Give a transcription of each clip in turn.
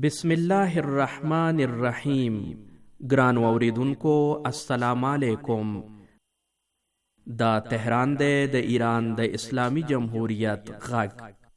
بسم الله الرحمن الرحیم. ګران اوریدونکو السلام علیکم. دا تهران دی د ایران د اسلامی جمهوریت غږ.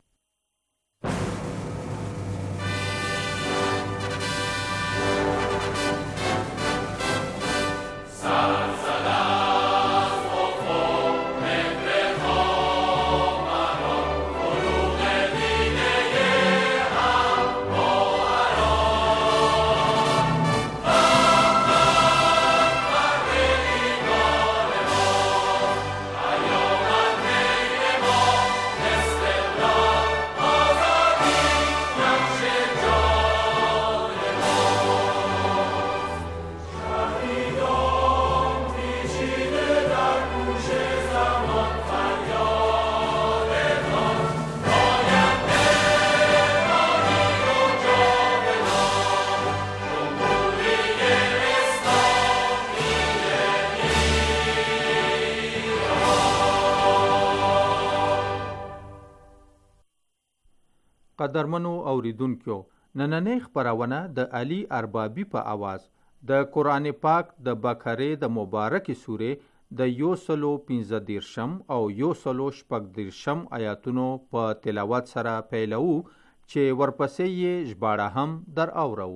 قدرمنو اوریدونکو، نننۍ خپرونه د علي اربابي په आवाज د قرآن پاک د بقره د مبارک سورې د 115 او 116 آیاتونو په تلاوت سره پیلو چې ورپسې یې ژباړه هم در اورو.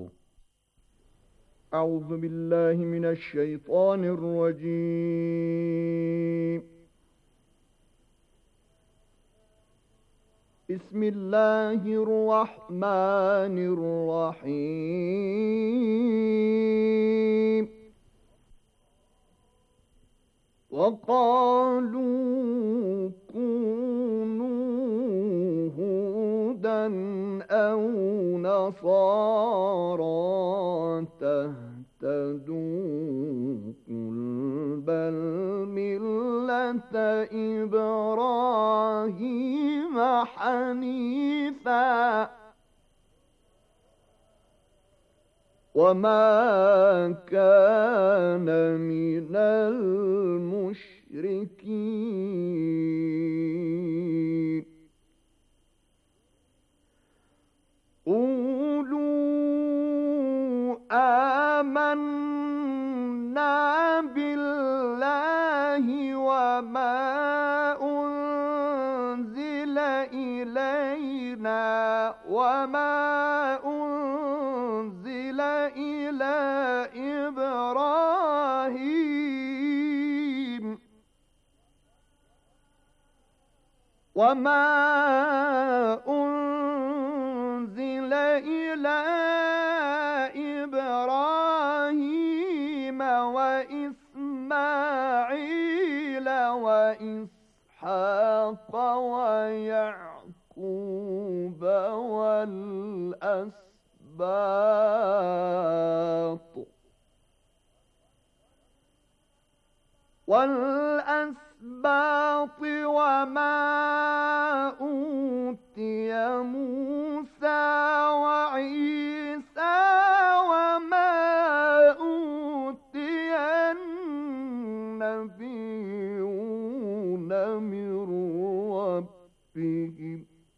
اعوذ بالله من الشیطان الرجیم. بسم الله الرحمن الرحيم. وقالوا كونوا هودا أو نصارى تهتدوا قل بل ملة إبراهيم حنيفا وما كان من المشركين. قولوا آمنا بالله وما أنزل إلينا وما أنزل إلى إبراهيم وإسماعيل وإسحاق ويعقوب والأسباط وما أوتي موسى وعيسى وما أوتي النبيون من ربهم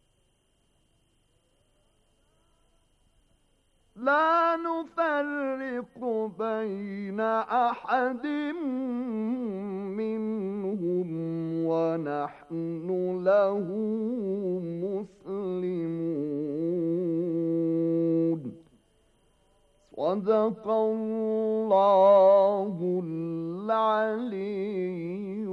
لا نفرق بين أحد منهم ونحن له مسلمون. صدق الله العلي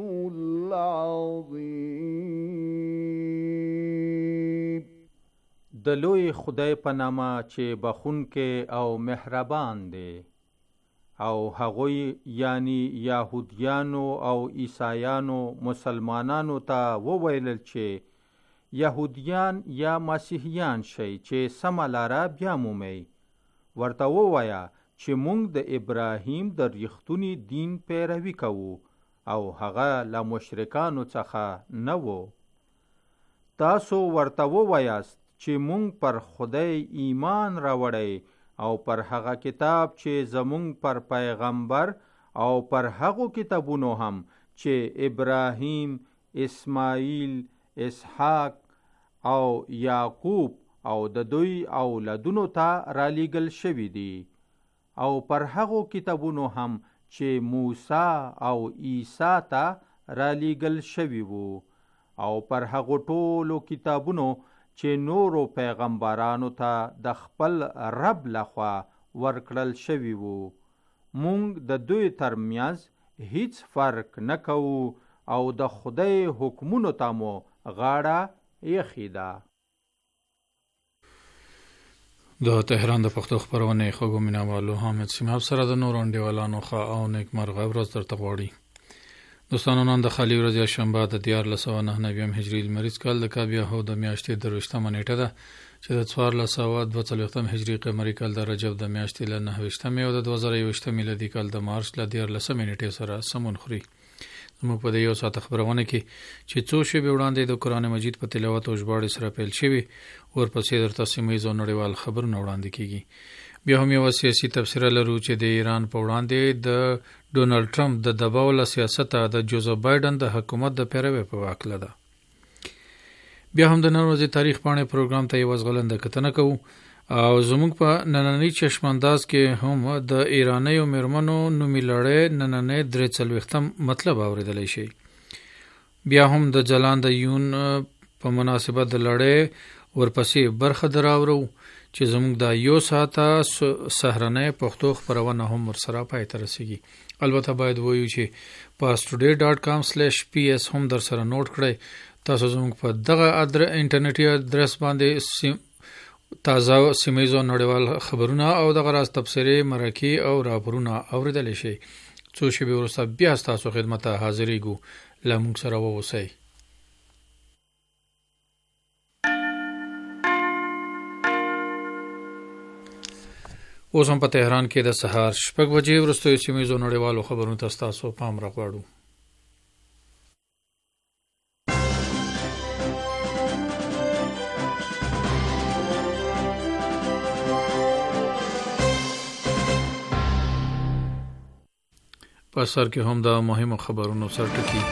العظيم. د لوی خدای په نامه چې بخونکې او مهربان دی. او هغوی یعنی یهودیانو او عیسایانو مسلمانانو ته وویلل چې یهودیان یا مسیحیان شئ چې سمه لاره بیا مومئ. ورته ووایه چې موږ د ابراهیم د ریښتوني دین پیروي کوو او هغه له مشرکانو څخه نه و. تاسو ورته ووایاست چې مونږ پر خدای ایمان راوړی او پر هغه کتاب چې زمونږ پر پیغمبر او پر هغو کتابونو هم چې ابراهیم، اسماعیل، اسحاق او یعقوب او د دوی اولادونو ته رالیږل شوي دي او پر هغو کتابونو هم چې موسی او عیسی ته رالیږل شوي وو او پر هغو ټولو کتابونو چې نورو پیغمبرانو ته د خپل رب لخوا ورکړل شوي وو. مونږ د دوی ترمنځ هیڅ فرق نه کوو او د خدای حکمونو ته مو غاړه ایښې ده. د تهران د پښتو خپرونې خوږو مینوالو حامد سیماب سره د نورو انډیوالانو ښه او نیکمرغه ورځ درته غواړي. دوستانو، نن د خالي ورځې شنبه د 1499 هجري لمریز کال د کابیاهو د میاشتې 23مه نیټه ده چې د 1442 هجري قمري کال د رجب د میاشتې له 29 او د 2021 میلادي کال د مارچ له 14 نیټې سره سمون خوري. زموږ په دې یو ساعت خبرونه کې چې څو شېبې وړاندې د قرآن مجید په تلاوت او ژباړې سره پیل شوي، ورپسې درته سیمه ییز او نړیوال خبرونه وړاندې کیږي. بیا هم یو سیاسي تبصره لرو چې د ایران په وړاندې د ډونالد ټرمپ د دباو له سیاسته د جوزف بایدن د حکومت د پیروي په واکله ده. بیا هم د نن ورځې تاریخ پاڼې پروګرام ته یو ځغلنده کتنه کوو او زموږ په نننی چشمانداز کې هم د ایرانیو میرمنو نومي لړۍ نننی 43 مطلب اوریدلی شي. بیا هم د جلان د یون په مناسبت د لړۍ ورپسې برخه دراورو چې زموږ د یو ساعته سهرنۍ پښتو خپرونه هم ورسره پای ته رسیږي. البته باید وایو چې pastoday.com/ps هم در سره نوٹ کړئ. تاسو زموږ په دغه انټرنیټي ادرس باندې تازه سیمه ییزو نړیوال خبرونه او دغه راز تبصرې، مرکې او راپورونه اوریدلی شئ. څو شېبې وروسته بیا ستاسو خدمت ته حاضرېږو. له موږ سره واوسئ. اوس هم په تهران کې د سهار 6 بجې وروستیو سیمه ییزو نړیوالو خبرونو ته ستاسو پام راغواړو. په سر کې هم د مهمو خبرونو سرټکی.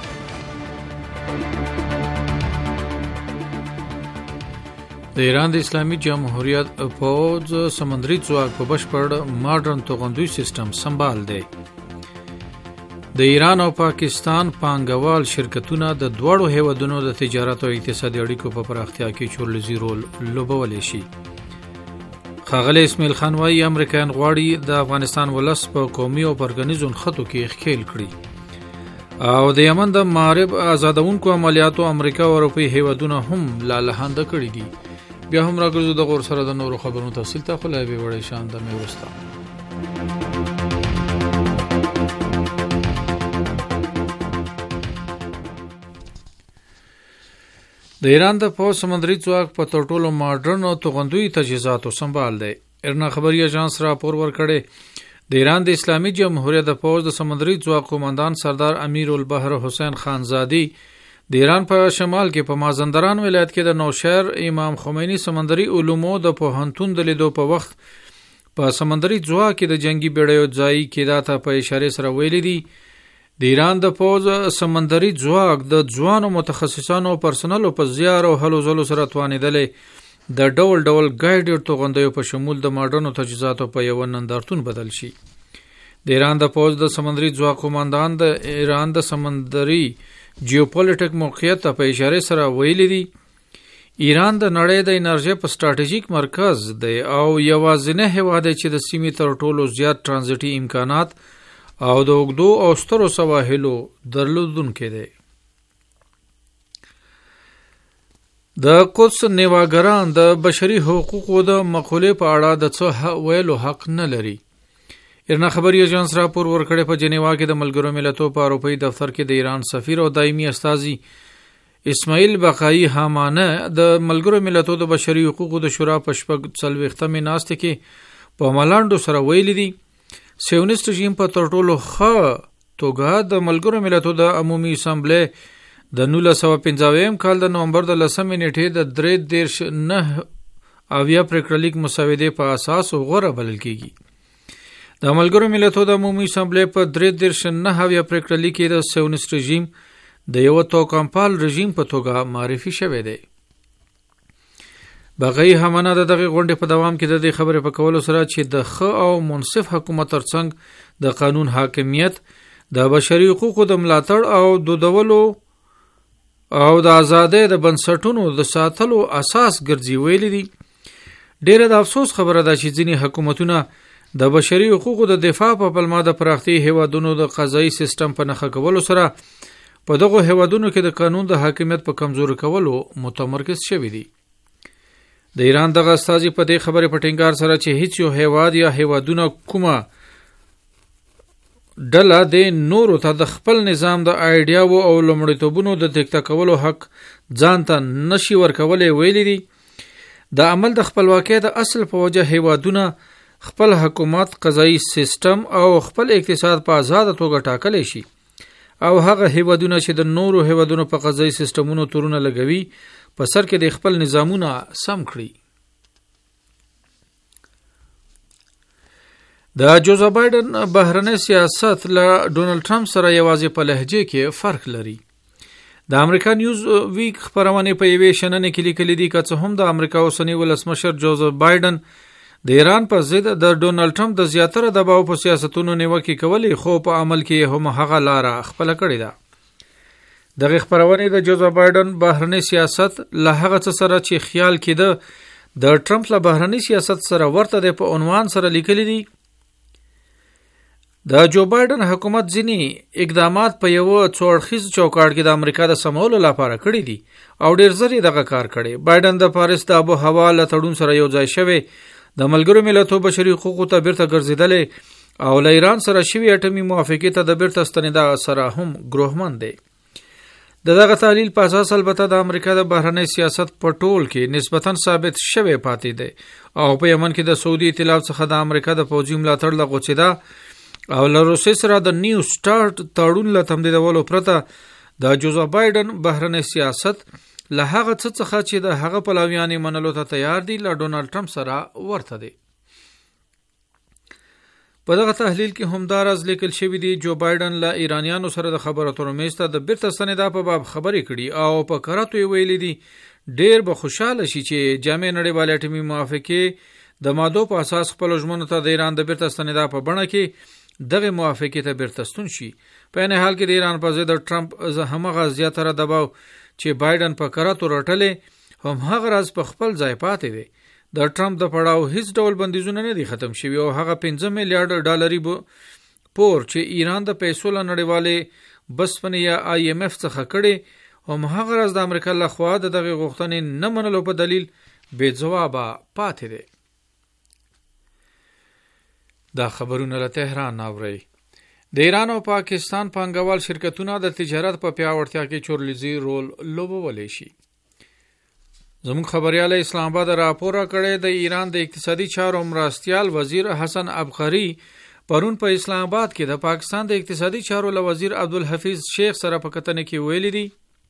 د ایران د اسلامي جمهوریت پوځ سمندري ځواک په بشپړ ماډرن توغندوی سیستم سمبال دی. د ایران او پاکستان پانګوال شرکتونه د دواړو هیوادونو د تجارت او اقتصادي اړیکو په پراختیا کې چورلزي رول لوبولی شي. ښاغلی اسماعیل خان وايي امریکایان غواړي د افغانستان ولس په قومي او پرګنیزو نښتو کې ښکیل کړي. او د یمن د معرب آزادونکو عملیاتو امریکا او اروپایي هیوادونه هم لالهانده کړي دي. بیا هم راګرځو د غور سره د نورو خبرونو تفصیل ته خو لا به وړي شان د مې وستا. د ایران د پوځ سمندري ځواک په تر ټولو ماډرن او توغندوی تجهیزاتو سمبال دی. ارنا خبري اژانس راپور ورکړی د ایران د اسلامي جمهوریت د پوځ د سمندري ځواک قومندان سردار امیر البحر حسین خانزادی د ایران په شمال کې په مازندران ولایت کې د نوشهر امام خمینی سمندري علومو د پوهنتون د لیدو په وخت په سمندري ځواک کې د جنگي بیړیو ځای کېدا ته په اشاره سره ویلي دي د ایران د پوځ سمندري ځواک د ځوانو متخصصانو او پرسنلو په زیار او هلو ځلو سره توانېدلی د ډول ډول ګایډډ توغندیو په شمول د ماډرنو تجهیزاتو په یو نندارتون بدل شي. د ایران د پوځ د سمندري ځواک قومندان د ایران د سمندري جیوپولیټیک موقعیت ته په اشاره سره ویلي دي ایران د نړۍ د انرژي په سټراټیژیک مرکز دی او یوازینی هیواد دی چې د سیمې تر ټولو زیات ترانزیټي امکانات او د اوږدو او سترو سواحلو درلودونکی دی. د قدس نیواګران د بشري حقوقو د مقولې په اړه د څه ویلو حق نه لري. ارنا خبري اژانس راپور ورکړی په جنیوا کې د ملګرو ملتونو په اروپایي دفتر کې د ایران سفیر او دایمي استازي اسماعیل بقایي حمانه د ملګرو ملتونو د بشري حقوقو د شورا په 40مې ناستې کې په ملاندو سره ویلي دي سیونیست رژیم په تر ټولو ښه توګه د ملګرو ملتونو د عمومي اسامبلې د 1950 کال د نومبر د 10 نیټې د 3.9 پریکړلیک مسودې په اساس غوره بلل کیږي. د ملګرو ملتونو د عمومي اسامبلې په 3.9 پریکړلیک کې د سیونیست رژیم د یو توکمپال رژیم په توګه معرفي شوی دی. بغي همانه د دغه غونډې په دوام کې د دې خبرې په کولو سره چې د ښه او منصف حکومت ترڅنګ د قانون حاکمیت د بشري حقوقو د ملاتړ او دودولو او د آزادۍ د بنسټونو د ساتلو اساس ګرځي ویلي دي. ډیره د افسوس خبره ده چې ځینې حکومتونه د بشري حقوقو د دفاع په پلمه د پراختي هیوادونو د قضایي سیستم په نښه کولو سره په دغه هیوادونو کې د قانون د حاکمیت په کمزوري کولو متمرکز شوي دي. د ایران دغه استازي په دې خبره په ټینګار سره چې هیڅ یو هیواد یا هیوادونه کومه ډله د نورو ته د خپل نظام د آیډیاو او لومړیتوبونو د دیکته کولو حق ځان ته نشي ورکولی ویلي دي. د عمل د خپلواکۍ د اصل په وجه هیوادونه خپل حکومت، قضایي سیستم او خپل اقتصاد په آزاده توګه ټاکلی شي او هغه هیوادونه چې د نورو هیوادونو په قضایي سیستمونو تورونه لګوي په سر کې د خپل نظامونه سم کړي. د جوزا بایدن بهرنی سیاست له ډونالد ټرمپ سره یوازې په لهجه کې فرق لري. د امریکا نیوز ویک خبرونه په یوې شننې کې لیکلي دي چې هم د امریکا اوسنی ولسمشر جوزا بایدن د ایران په ضد د ډونالد ټرمپ د زیاتره دباو په سیاستونو نیوکې کولې، خو په عمل کې هم هغه لاره خپل کړې ده. دغه خبرونه د جوزا بایدن بهرنی سیاست له هغه څه سره چې خیال کېده د ټرمپ له بهرنی سیاست سره ورته د په عنوان سره لیکلي دي. د جو بایدن حکومت ځینی اقدامات په یو څوړخیز چوکاټ کې د امریکا د سمولو لپاره کړی دي او ډیر زری دغه کار کړي. بایدن د پاریس د آب و هوا له تړون سره یو ځای شوی، د ملګرو ملتونو بشري حقوقو ته بیرته ګرځیدل او له ایران سره شوی اټومي موافقه ته د بیرته ستنېدا سره هم ګروهمن دی. دغه تحلیل په اساس البته د امریکا د بهرنی سیاست په ټول کې نسبتاً ثابت شوی پاتې دی او په یمن کې د سعودي ائتلاف څخه د امریکا د پوځي ملاتړ لغوڅېدا او له روسیې سره د نیو سٹارټ تړون له تمدیدولو پرته د جوزا بایدن بهرنی سیاست له هغه څه څخه چې د هغه پلویان منلو ته تیار دي له ډونالد ټرمپ سره ورته دی. په دغه تحلیل کې هم دا راز لیکل شوی دی جو بایدن له ایرانیانو سره د خبرو اترو میز ته د بیرته ستنېدا په باب خبرې کړي او په کراتو یې ویلي دي ډیر به خوشاله شي چې جامع نړیوالې اټومي موافقې د مادو په اساس خپل ژمنو ته د ایران د بیرته ستنېدا په بڼه کې دغه موافقې ته بیرته ستون شي. په نه حال کې د ایران په ضد ټرمپ همغه زیاتره دباو چې بایدن په کراتو رټلې هم هغه راز په خپل ځای پاتې دی. د ټرمپ د پړاو هیڅ ډول بندیزونه نه دي ختم شوي او هغه 15 میلیارډ ډالري پور چې ایران د پیسو له نړیوالې بسپنې یا IMF څخه کړي هم هغه راز د امریکا له خوا د دغه غوښتنې نه منلو په دلیل بې ځوابه پاتې دی. دا خبرونه له تهران اوري. د ایران او پاکستان پانګوال شرکتونه د تجارت په پیاوړتیا کې چورلیزي رول لوبولی شي. زموږ خبريال اسلام آباد راپور کړی د ایران د اقتصادي چارو مرستیال وزیر حسن ابخاری پرون په اسلام آباد کې د پاکستان د اقتصادي چارو له وزیر عبدالحفیظ شیخ سره په کتنه کې ویلي دي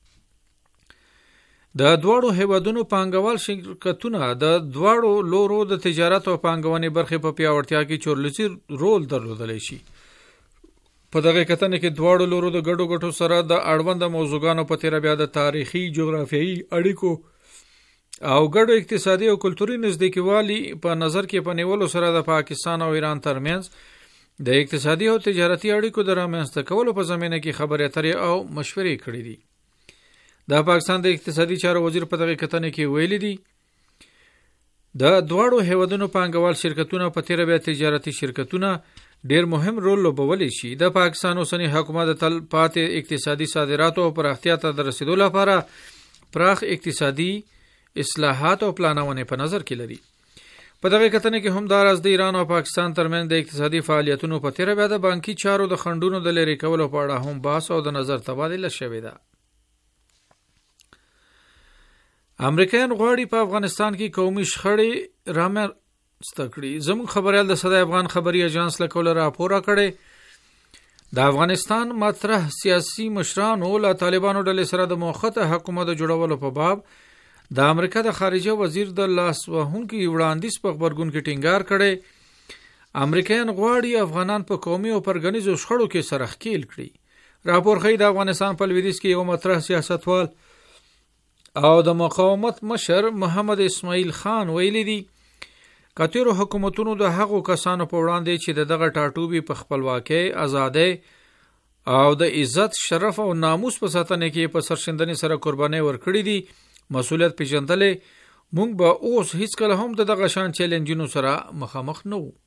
د دواړو هیوادونو پانګوال شرکتونه د دواړو لورو د تجارت او پانګونې برخې په پیاوړتیا کې چورلیزي رول درلودلی شي. په دغه کتنه کې دواړو لورو د ګډو ګټو سره د اړوند موضوعګانو په تیر بیا د تاریخي، جغرافیایي اړیکو او ګډو اقتصادي او کلتوري نزدېکیوالي په نظر کې په نیولو سره د پاکستان او ایران ترمنځ د اقتصادي او تجارتي اړیکو د رامنځته کولو په زمینه کې خبرې اترې او مشورې کړې دي. د پاکستان د اقتصادي چارو وزیر په دغه کتنه کې ویلي دي د دواړو هیوادونو پانګوال شرکتونه په تیر بیا تجارتي شرکتونه ډیر مهم رول لوبولی شي. د پاکستان اوسنی حکومت د تل پاتې اقتصادي صادراتو او پراختیا ته د رسیدو لپاره پراخ اقتصادي اصلاحات او پلانونه په نظر کې لري. په دغه کتنه کې هم دا راز د ایران او پاکستان ترمنځ د اقتصادي فعالیتونو په تیر بیا د بانکي چارو د خنډونو د لرې کولو په اړه هم بحث او د نظر تبادله شوې ده. امریکایان غواړي په افغانستان کې قومي شخړې رامنځته کړي. زموږ خبريال د صدای افغان خبري اژانس له کوله راپور کړی د افغانستان مطرح سیاسي مشرانو له طالبانو ډلې سره د موخته حکومت جوړولو په باب د امریکا د خارجه وزیر د لاس وهونکي وړاندیز په خبرګون کې ټینګار کړي امریکایان غواړي افغانان په قومي او پرګنیزو شخړو کې سره ښکیل کړي. راپور ښیي د افغانستان په لویدیځ کې یو مطرح سیاستوال او د مقاومت مشر محمد اسماعیل خان ویلي دي کتیرو حکومتونو د هغو کسانو په وړاندې چې دغه ټاټوبي په خپلواکۍ، ازادۍ او د عزت، شرف او ناموس په ساتنه کې په سرښندنې سره قرباني ورکړي دي مسؤلیت پیژندلې، مونږ به اوس هیڅ کله هم دغه شان چیلنجونو سره مخامخ نه وو.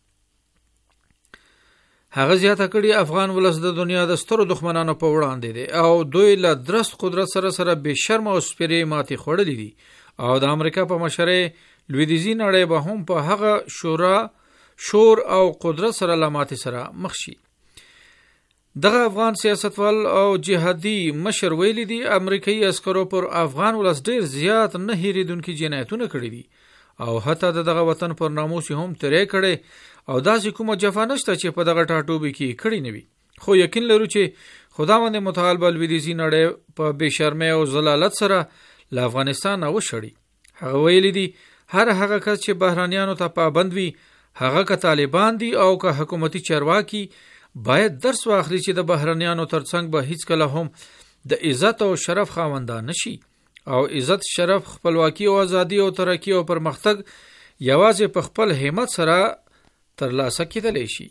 هغه زیاته کړي افغان ولس د دنیا د سترو دښمنانو په وړاندې دي او دوی له درست قدرت سره بے شرم او سپری ماتي خوړلې دي او د امریکا په مشرۍ لویدیځي نړۍ به هم په هغه شور او قدرت سره لاماتي سره مخ شي. دغه افغان سیاستوال او جهادي مشر ویلي دي امریکایي عسکرو پر افغان ولس ډیر زیات نه هېریدونکي جنایتونه کړي دي او حتی دغه وطن پر ناموس هم ترې کړي او داسې کومه جفا نشته چې په دغه ټاټوبي کې کړي نه وي. خو یقین لرو چې خداوند متعال به لویدیځي نړۍ په بې شرمۍ او ضلالت سره له افغانستان وشړي. هغه ویلي دي هر هغه کس چې بهرانیانو ته پابند وي، هغه که طالبان دي او که حکومتي چارواکي، باید درس واخلي چې د بهرانیانو ترڅنګ به هیڅ کله هم د عزت او شرف خاوندان نشي او عزت، شرف، خپلواکي او ازادي او ترقی او پرمختګ یوازې په خپل همت سره ترلاسه کېدلی شي.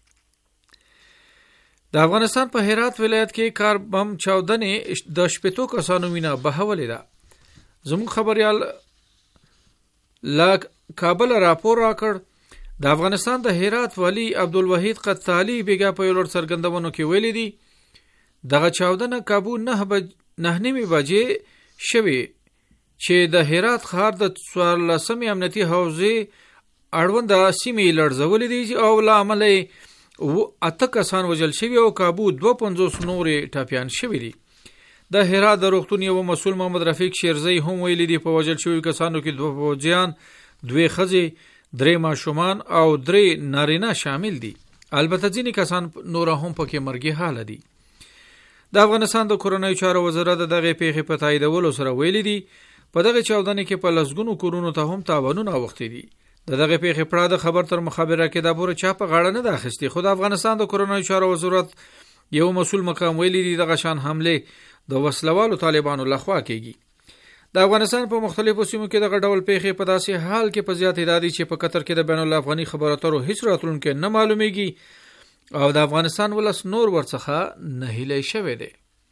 د افغانستان په هرات ولایت کې کار بم چاودنې د 80 کسانو وینه بهولې ده. زموږ خبريال لا کابل راپور راکړ د افغانستان د هرات والی عبدالوحید قطالي بیګا په لور څرګندونو کې ویلي دي دغه چاودنه کابو 9:09 بجې شوې چې د هرات ښار د 14 امنیتي حوزې اړوند سیمې لړزولې دي او له امله 8 کسان وژل شوي او کابو 250 نورې ټاپیان شوي دي. د هرات د روغتون یو مسؤل محمد رفیق شیرزی هم ویلي دي په وژل شوي کسانو کې 2 فوجیان، 2 ښځې، 3 ماشومان او 3 نارینه شامل دي. البته ځینې کسان نور هم پکې مرګي حاله دي. د افغانستان د کورنیو چارو وزارت دغه پیښې په تاییدولو سره ویلي دي په دغه چاودنې کې په لسګونو کورونو ته هم تاوانونه اوښتي دي. دغه پیښې پړه د خبر تر مخابره کې د پوره چا په غاړه نه داخستي. خو د افغانستان د کورنیو چارو وزارت یو مسؤل مقام ویلي دي دغه شان حمله د وسلوالو طالبانو لخوا کیږي. د افغانستان په مختلفو سیمو کې دغه ډول پیښې په داسې حال کې په زیاتې دادي چې په قطر کې د بین الافغاني خبرو اترو هیڅ راتلونکي نه معلومیږي او د افغانستان ولس نور ورڅخه نه هیلې شوی دی.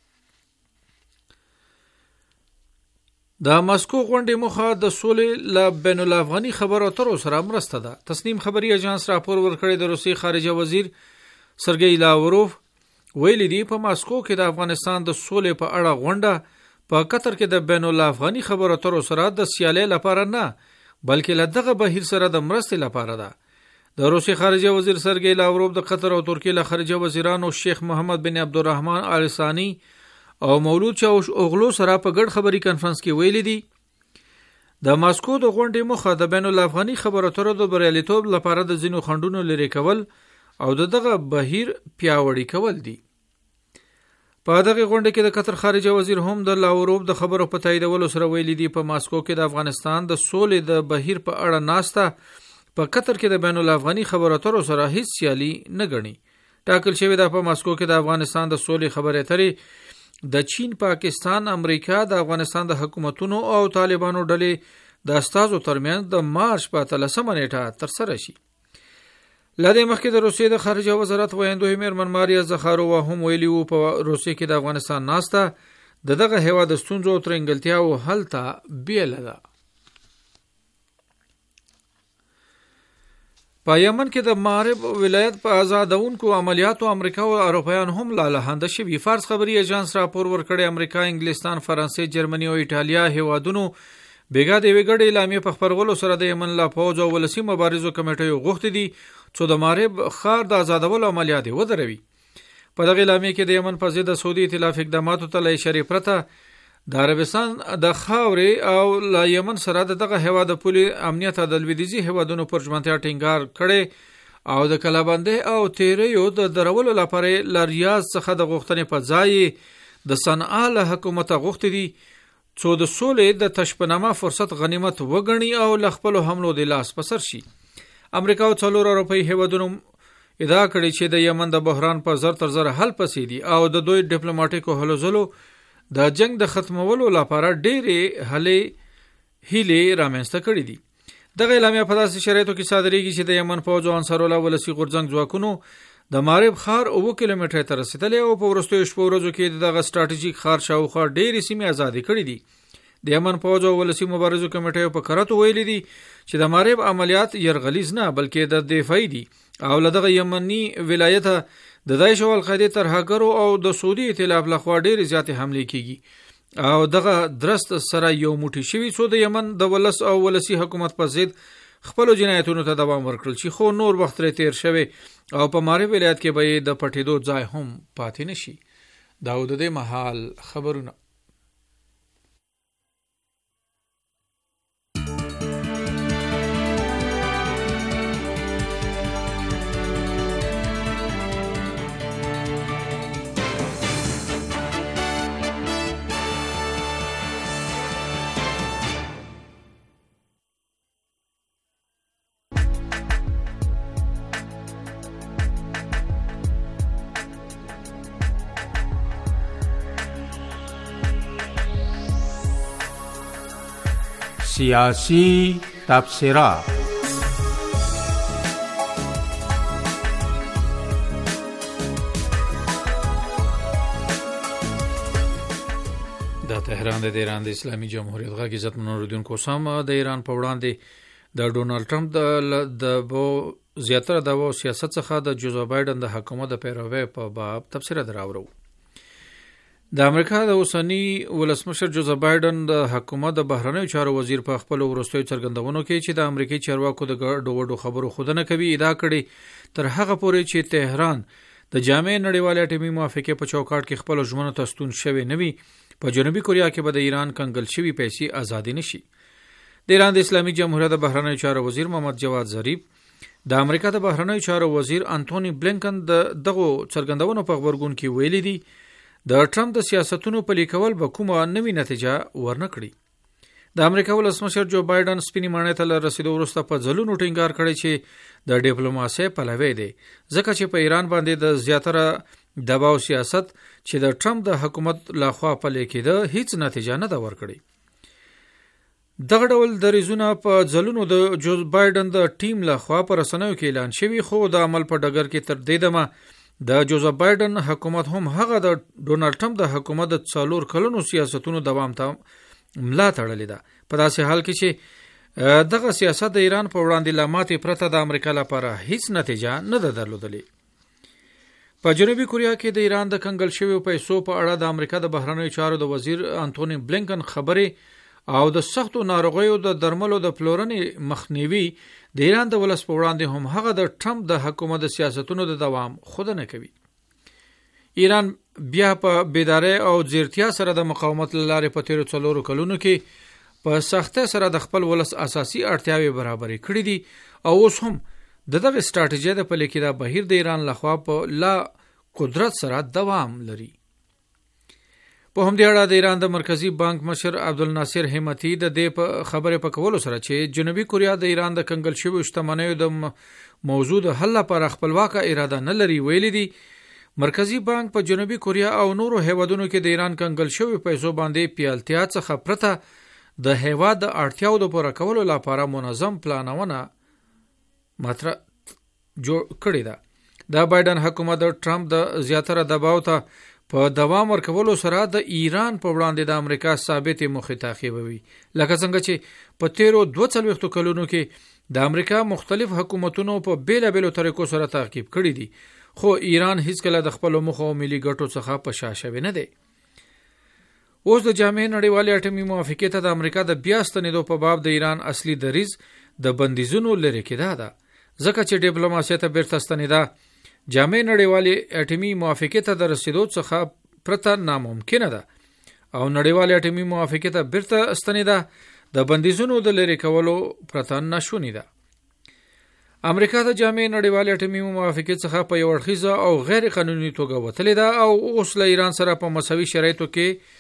د مسکو غونډې موخه د سولې له بین الافغاني خبرو اترو سره مرسته ده. تسنیم خبري اژانس راپور ورکړی د روسي خارجه وزیر سرګی لاوروف ویلي دی په مسکو کې د افغانستان د سولې په اړه غونډه په قطر کې د بین الافغاني خبرو اترو سره د سیالۍ لپاره نه بلکې له دغه بهیر سره د مرستې لپاره ده. د روسي خارجه وزیر سرګی لاوروف د قطر او ترکیه له خارجه وزیرانو شیخ محمد بن عبدالرحمن آل ثانی او مولود چاوش اوغلو سره په ګډ خبري کانفرنس کې ویلي دي د مسکو د غونډې موخه د بین الافغاني خبرو اترو د بریالیتوب لپاره د ځینو خنډونو لرې کول او دغه بهیر پیاوړی کول دي. په دغه غونډه کې د قطر خارجه وزیر هم د لاوروف د خبرو په تاییدولو سره ویلي دي په مسکو کې د افغانستان د سولې د بهیر په اړه ناسته په قطر کې د بین الافغاني خبرو اترو سره هیڅ سیالي نه غني. ټاکل شوی د په مسکو کې د افغانستان د سولې خبرې اترې د چین، پاکستان، امریکا، د افغانستان د حکومتونو او طالبانو ډلې د استازو ترمنځ د مارچ په 13 نیټه تر سره شي. لدې مخکې د روسیې د خارجه وزارت ویاندوی میرمن ماریا زخاروا هم ویلي وو په روسیې کې د افغانستان ناسته دغه هیواد د ستونزو او ترنګلتیاو حل ته بیل ده. په یمن کې د مغرب ولایت په آزادونکو عملیاتو امریکا او اروپایان هم لالهانده شوي. فارس خبري اژانس راپور ورکړی امریکا، انګلستان، فرانسې، جرمني او ایټالیا هیوادونو بیګا د وګړي اعلامیه په خبرولو سره د یمن لا فوج او ولسی مبارزو کمیټې غوښتي دي چې د مغرب ښار د آزادولو عملیات ودروي. په دغه اعلامیه کې د یمن په ضد د سعودي ائتلاف اقداماتو ته اشاره پرته د عربستان د خاورې او لا یمن سره دغه هیواد د پولي امنیت د لویدیځي هیوادونو پر ژمنتیا ټینګار کړي او د کلابندې او تیریو د درولو لپاره ریاض څخه د غوښتنې په ځای د صنعا له حکومت غوښتي دي څو د سولې د تشپنامه فرصت غنیمت وګڼي او ل خپل حملو د لاس پسر شي. امریکا او څلور اروپאי هیوادونو ادعا کړې چې د یمن د بحران په زر تر زر حل پسې دي او د دوی ډیپلوماټیکو هلو ځلو د جنگ د ختمولو لپاره ډېرې هلې رامنځته کړې دي. دغه اعلامیه په داسې شرایطو کې صادریږي چې د یمن پوځ او انصارالله ولسي غورځنګ ځواکونو د مارب ښار 9 کیلومتره ته رسیدلی او په وروستیو شپو ورځو کې دغه سټراټیژیک ښار شاوخوا ډېرې سیمې ازادې کړې دي. د یمن پوځ او ولسي مبارزو کمیټې په کراتو ویلي دي چې د مارب عملیات یرغلیز نه بلکې د دفاعي دي او له دغه یمني ولایت د داعش او القاعده ترهګرو او د سعودي ائتلاف لخوا ډېرې زیاتې حملې کیږي او دغه درست سره یو موټی شوی څو د یمن د ولس او ولسی حکومت په ضد خپل جنایتونو ته دوام ورکړل چې خو نور وخت لري تیر شوی او په مارب ولایت کې به د پټېدو ځای هم پاتې نشي. دا د دې محل خبرونه. سیاسی تبصره. د تهران د ایران د اسلامي جمهوریت غږ عزت منوردونکو سم د ایران په وړاندې د ډونالد ټرمپ د زیاتره د سیاست څخه د جو بایدن د حکومت د پیروي په باب تبصره دراوړو. د امریکا د اوسنی ولسمشر جو بایدن د حکومت د بهرنیو چارو وزیر په خپل وروستیو څرګندونو کې چې د امریکایي چارواکو د ګډوډو خبرو خودنه کوي ادعا کړې تر هغه پورې چې تهران د جامع نړیوالې اټومي موافقې په چوکاټ کې خپل ژمنو ته ستون شوی نه وي په جنوبي کوریا کې به د ایران کنګل شوی پیسې آزادي نشي. د ایران د اسلامي جمهوریت د بهرنیو چارو وزیر محمد جواد ظریف د امریکا د بهرنیو چارو وزیر انټونی بلینکن دغه څرګندونو په خبرګون کې ویلي دي د ټرمپ د سیاستونو پلي کول به کومه نوې نتیجه ورنکړي. د امریکا ولسمشر جو بایدن سپینې ماڼۍ ته له رسیدو وروسته په ځلونو ټینګار کړی چې د ډیپلوماسۍ پلوی دی ځکه چې په ایران باندې د زیاتره دباو سیاست چې د ټرمپ د حکومت لخوا پلي کېده هیڅ نتیجه نه ده ورکړې. دغه ډول دریځونه په ځلونو د جو بایدن د ټیم لخوا په رسنیو کې اعلان شوي خو د عمل په ډګر کې تر دې دمه د جوزف بایدن حکومت هم هغه د ډونالد ټرمپ د حکومت د 4 کلونو سیاستونو دوام ته ملا تړلې ده په داسې حال کې چې دغه سیاست د ایران په وړاندې لاماتې پرته د امریکا لپاره هیڅ نتیجه نه ده درلودلې. په جنوبي کوریا کې د ایران د کنګل شویو پیسو په اړه د امریکا د بهرنیو چارو د وزیر انټونی بلینکن خبرې او د سختو ناروغیو د درملو د پلورنې مخنیوي د ایران د ولس په وړاندې هم هغه د ټرمپ د حکومت د سیاستونو د دوام خودنه کوي. ایران بیا په بیداری او ځیرتیا سره د مقاومت لارې په تیرو 4 کلونو کې په سختۍ سره د خپل ولس اساسي اړتیاوې برابرې کړې دي او اوس هم دغه سټراټیژي د پلي کېدا بهیر د ایران لخوا په لا قدرت سره دوام لري. په همدې اړه د ایران د مرکزی بانک مشر عبدالناصر همتی د دې په خبره پکولو سره چې جنوبي کوریا د ایران د کنګل شویو شتمنیو د موضوع د حل لپاره خپلواکه اراده نه لري ویلي دي مرکزی بانک په جنوبي کوریا او نورو هیوادونو کې د ایران کنګل شویو پیسو باندې پیالتیا څخه پرته د هیواد د اړتیاو د پوره کولو لپاره منظم پلانونه مطرح جوړ کړی ده. د بایدن حکومت د ټرمپ د زیاتره دباو ته په دوام ورکولو سره د ایران په وړاندې د امریکا ثابتې موخې تعقیبوي لکه څنګه چې په تیرو 42 کلونو کې د امریکا مختلف حکومتونو په بیلابیلو طریقو سره تعقیب کړي دي خو ایران هیڅکله د خپل موخو او ملي ګټو څخه په شا شوی نه دی. اوس د جامع نړیوالې اټومي موافقې ته د امریکا د بیا ستنېدو په باب د ایران اصلي دریځ د بندیزونو لرې کېدا ده ځکه چې ډیپلوماسي ته بیرته ستنېدا جامع نړیوالې اټومي موافقې ته د رسیدو څخه پرته ناممکنه ده او نړیوالې اټومي موافقې ته بیرته ستنېدا د بندیزونو د لرې کولو پرته ناشونې ده. امریکا د جامع نړیوالې اټومي موافقې څخه په یو اړخیزه او غیر قانوني توګه وتلې ده او اوس له ایران سره په مساوي شرایطو کې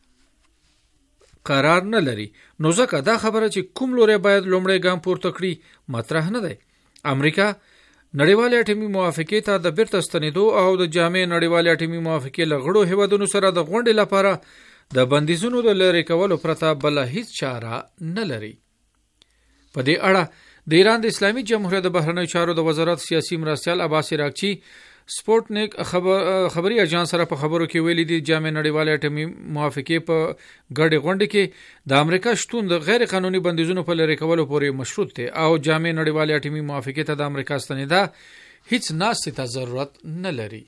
قرار نه لري نو ځکه دا خبره چې کوم لوري باید لومړی ګام پورته کړي مطرح نه ده. امریکا نړیوالې اټومي موافقې ته د بیرته ستنېدو او د جامع نړیوالې اټومي موافقې له غړو هیوادونو سره د غونډې لپاره د بندیزونو د لرې کولو پرته بله هیڅ چاره نه لري. په دې اړه د ایران د اسلامي جمهوریت د بهرنیو چارو د وزارت سیاسي مرستیال عباس عراقچي سپوټنیک خبري اژانس سره په خبرو کې ویلي دي جامع نړیوال اټومي موافقه په ګډه غونډه کې د امریکا شتون د غیر قانوني بندیزونو په لرې کولو پورې مشروط دی او جامع نړیوال اټومي موافقه ته د امریکا ستنېدا هیڅ ناستې ته ضرورت نه لري.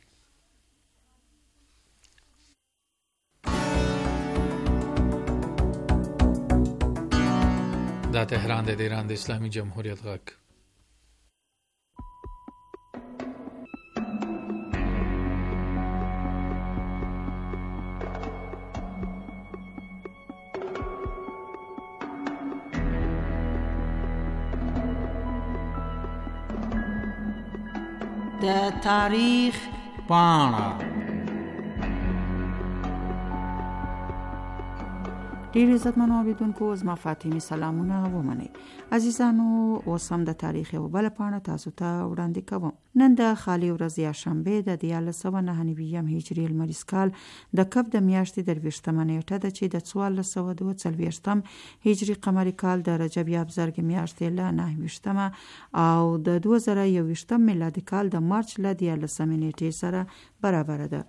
دا تهران د ایران د اسلامي جمهوریت غږ. د تاریخ پاڼه. ډیر عزتمنو اوریدونکو زما فاطمه سلامونه ومنئ. عزیزانو اوس هم د تاریخ یو بل پاڼه تاسو ته وړاندې کوم. نن د خالی ورځ یا شنبه د 1999 هجری لمریز کال د کب د میاشتې د 20مه نیټه ده چې د 1442 هجری قمری کال د رجب یا ابزرګ میاشتې له 29مه او د 2021 میلادي کال د مارچ له 13مه نیټې سره برابر ده.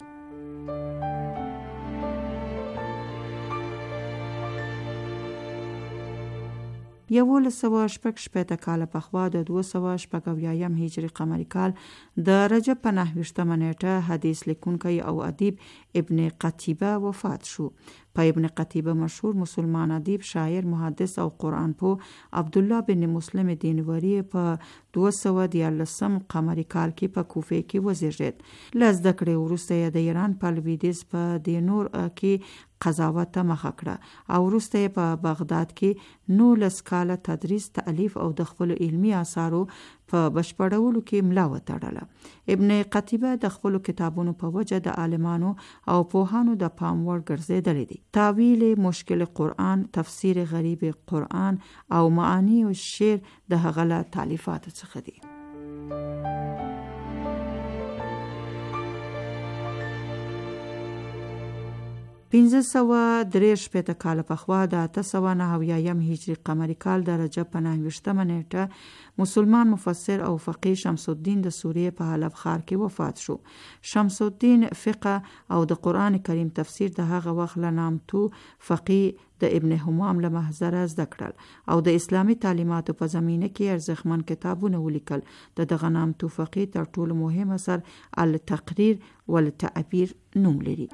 یولس سوه شپږ شپېته کاله پخوا د 280 هجري قمري کال د رجب په 29مه نیټه حدیث لیکونکی او ادیب ابن قتیبه وفات شو. په ابن قتیبه مشهور مسلمان ادیب، شاعر، محدث او قرآن پوه عبدالله بن مسلم دینوری په 213 قمري کال کې په کوفه کې وزیږید. له زده کړې وروسته د ایران په لویدیځ په دینور کې قضاوت ته مخه کړه او وروسته په بغداد کې 19 کاله تدریس، تألیف او د خپل علمی آثارو په بشپړولو کې ملا وتړله. ابن قتیبه د خپل کتابونو په وجه د عالمانو او پوهانو د پام وړ ګرځیدلی دی. تاویل مشکل قرآن، تفسیر غریب قرآن او معانی او شعر د هغه له تالیفاتو څخه دي. پنځه سوه درې شپېته کاله پخوا د 890 هجري قمري کال د رجب په 29مه نیټه مسلمان مفسر او فقيه شمس الدین د سوریه په حلب ښار کې وفات شو. شمس الدین فقه او د قرآن کریم تفسیر د هغه وخت له نامتو فقيه د ابن حمام له محضره زده کړل او د اسلامي تعلیماتو په زمینه کې ارزښتمن کتابونه ولیکل. د دغه نامتو فقيه تر ټولو مهم اثر التقریر والتعبیر نوم لري.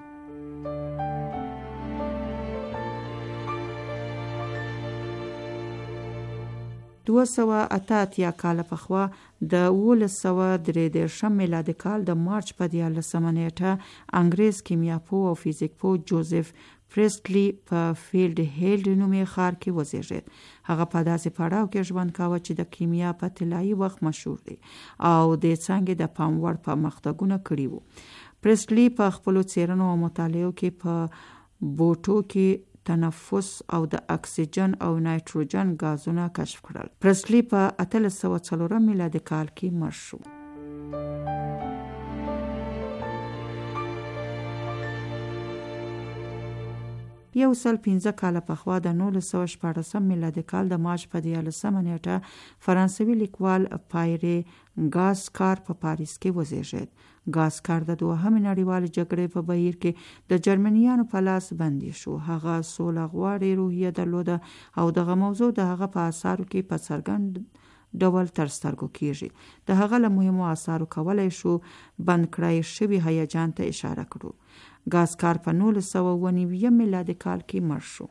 288 کاله پخوا د 1933 میلادي کال د مارچ په 13مه نیټه انګریز کیمیاپوه او فزیکپوه جوزف پریسټلی په فیلډ هیلډ نومي ښار کې وزیږید. هغه په داسې پړاو کې ژوند کاوه چې د کیمیا په طلایي وخت مشهور دی او د څانګې د پام وړ پرمختګونه کړي وو. پریسټلی په خپلو څېړنو او مطالعو کې په بوټو کې تنفس او د اکسیجن او نایتروجن غازونه کشف کړل. پریسټلی په 1804 میلادي کال کې مړ شو. یو سل 15 کاله پخوا د 1914 میلادي کال د مارچ په 13مه نیټه فرانسوي لیکوال پایری ګاسکار په پاریس کې وزیږید. ګاسکار د دوهمې نړیوالې جګړې په بهیر کې د جرمنیانو په لاس بندي شو. هغه سوله غواړي روحیه درلوده او دغه موضوع د هغه په آثارو کې په څرګند ډول تر سترګو کیږي. د هغه له مهمو آثارو کولای شو بند کړای شوي هیجان ته اشاره کړو. ګاسکار په 1909 میلادي کال کې مړ شو.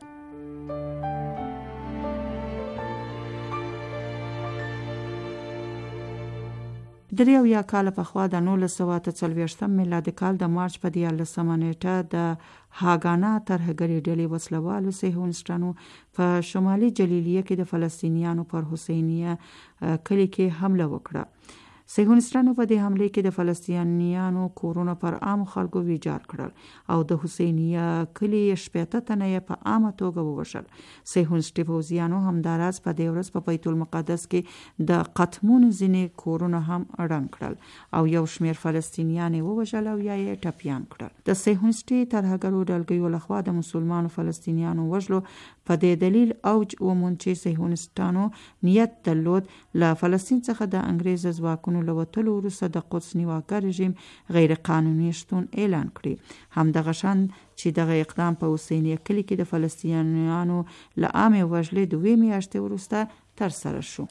دریو یا کال پخوا د 1943 میلادي کال د مارچ په 13مه نیټه د هاګانا ترهګري ډلې وسلوالو صهیونیستانو په شمالي جلیلیه کې د فلسطینیانو پر حسینیه کلی کې حمله وکړه. صهیونیستانو په دې حمله کې د فلسطینیانو کورونه پر عام خلکو ویجاړ کړل او د حسینیه کلی 80 تنه په عامه توګه ووژل. صهیونیستي پوځیانو همداراز په دې ورځ په بیت المقدس کې د قطمون ځینې کورونه هم ړنګ کړل او یو شمېر فلسطینیان ووژل او یا یې ټپیان کړل. د صهیونیستي ترهګرو ډلګیو لخوا د مسلمانو فلسطینیانو وژلو په دې دلیل اوج وموند چې صهیونیستانو نیت درلود له فلسطین څخه د انګریز ځواکونو له وتلو وروسته د قدس نیواکه رژیم غیر قانوني شتون اعلان کړي. همدغه شان چې دغه اقدام په حسینیه کلي کې د فلسطینیانو له عامې وژلې 2 میاشتې وروسته ترسره شو.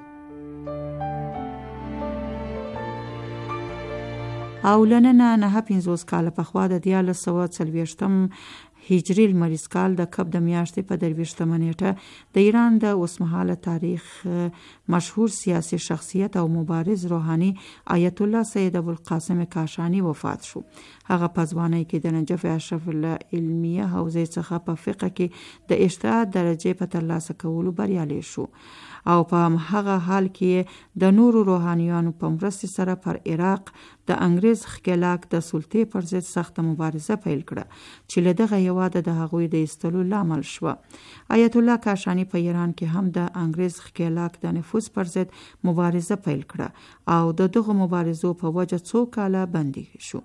او لننه 950 کاله پخوا د 1440 هجری لمریز کال د کب د میاشتې په 23 نیټه د ایران د اوسمهاله تاریخ مشهور سیاسي شخصیت او مبارز روحاني آیت الله سید ابوالقاسم کاشانی وفات شو. هغه په ځوانۍ کې د نجف اشرف العلمیه حوزې څخه په فقه کې د اجتهاد درجه په ترلاسه کولو بریالی شو او په هغه حال کې د نورو روحانیانو په مرستې سره پر عراق د انګریز ښکېلاک د سلطې پر ضد سخته مبارزه پیل کړه چې له دغه هېواده د هغوی د ایستلو لامل شوه. آیت الله کاشانی په ایران کې هم د انګریز ښکېلاک د نفوذ پر ضد مبارزه پیل کړه او د دغه مبارزو په وجه 2 کاله بندي شو.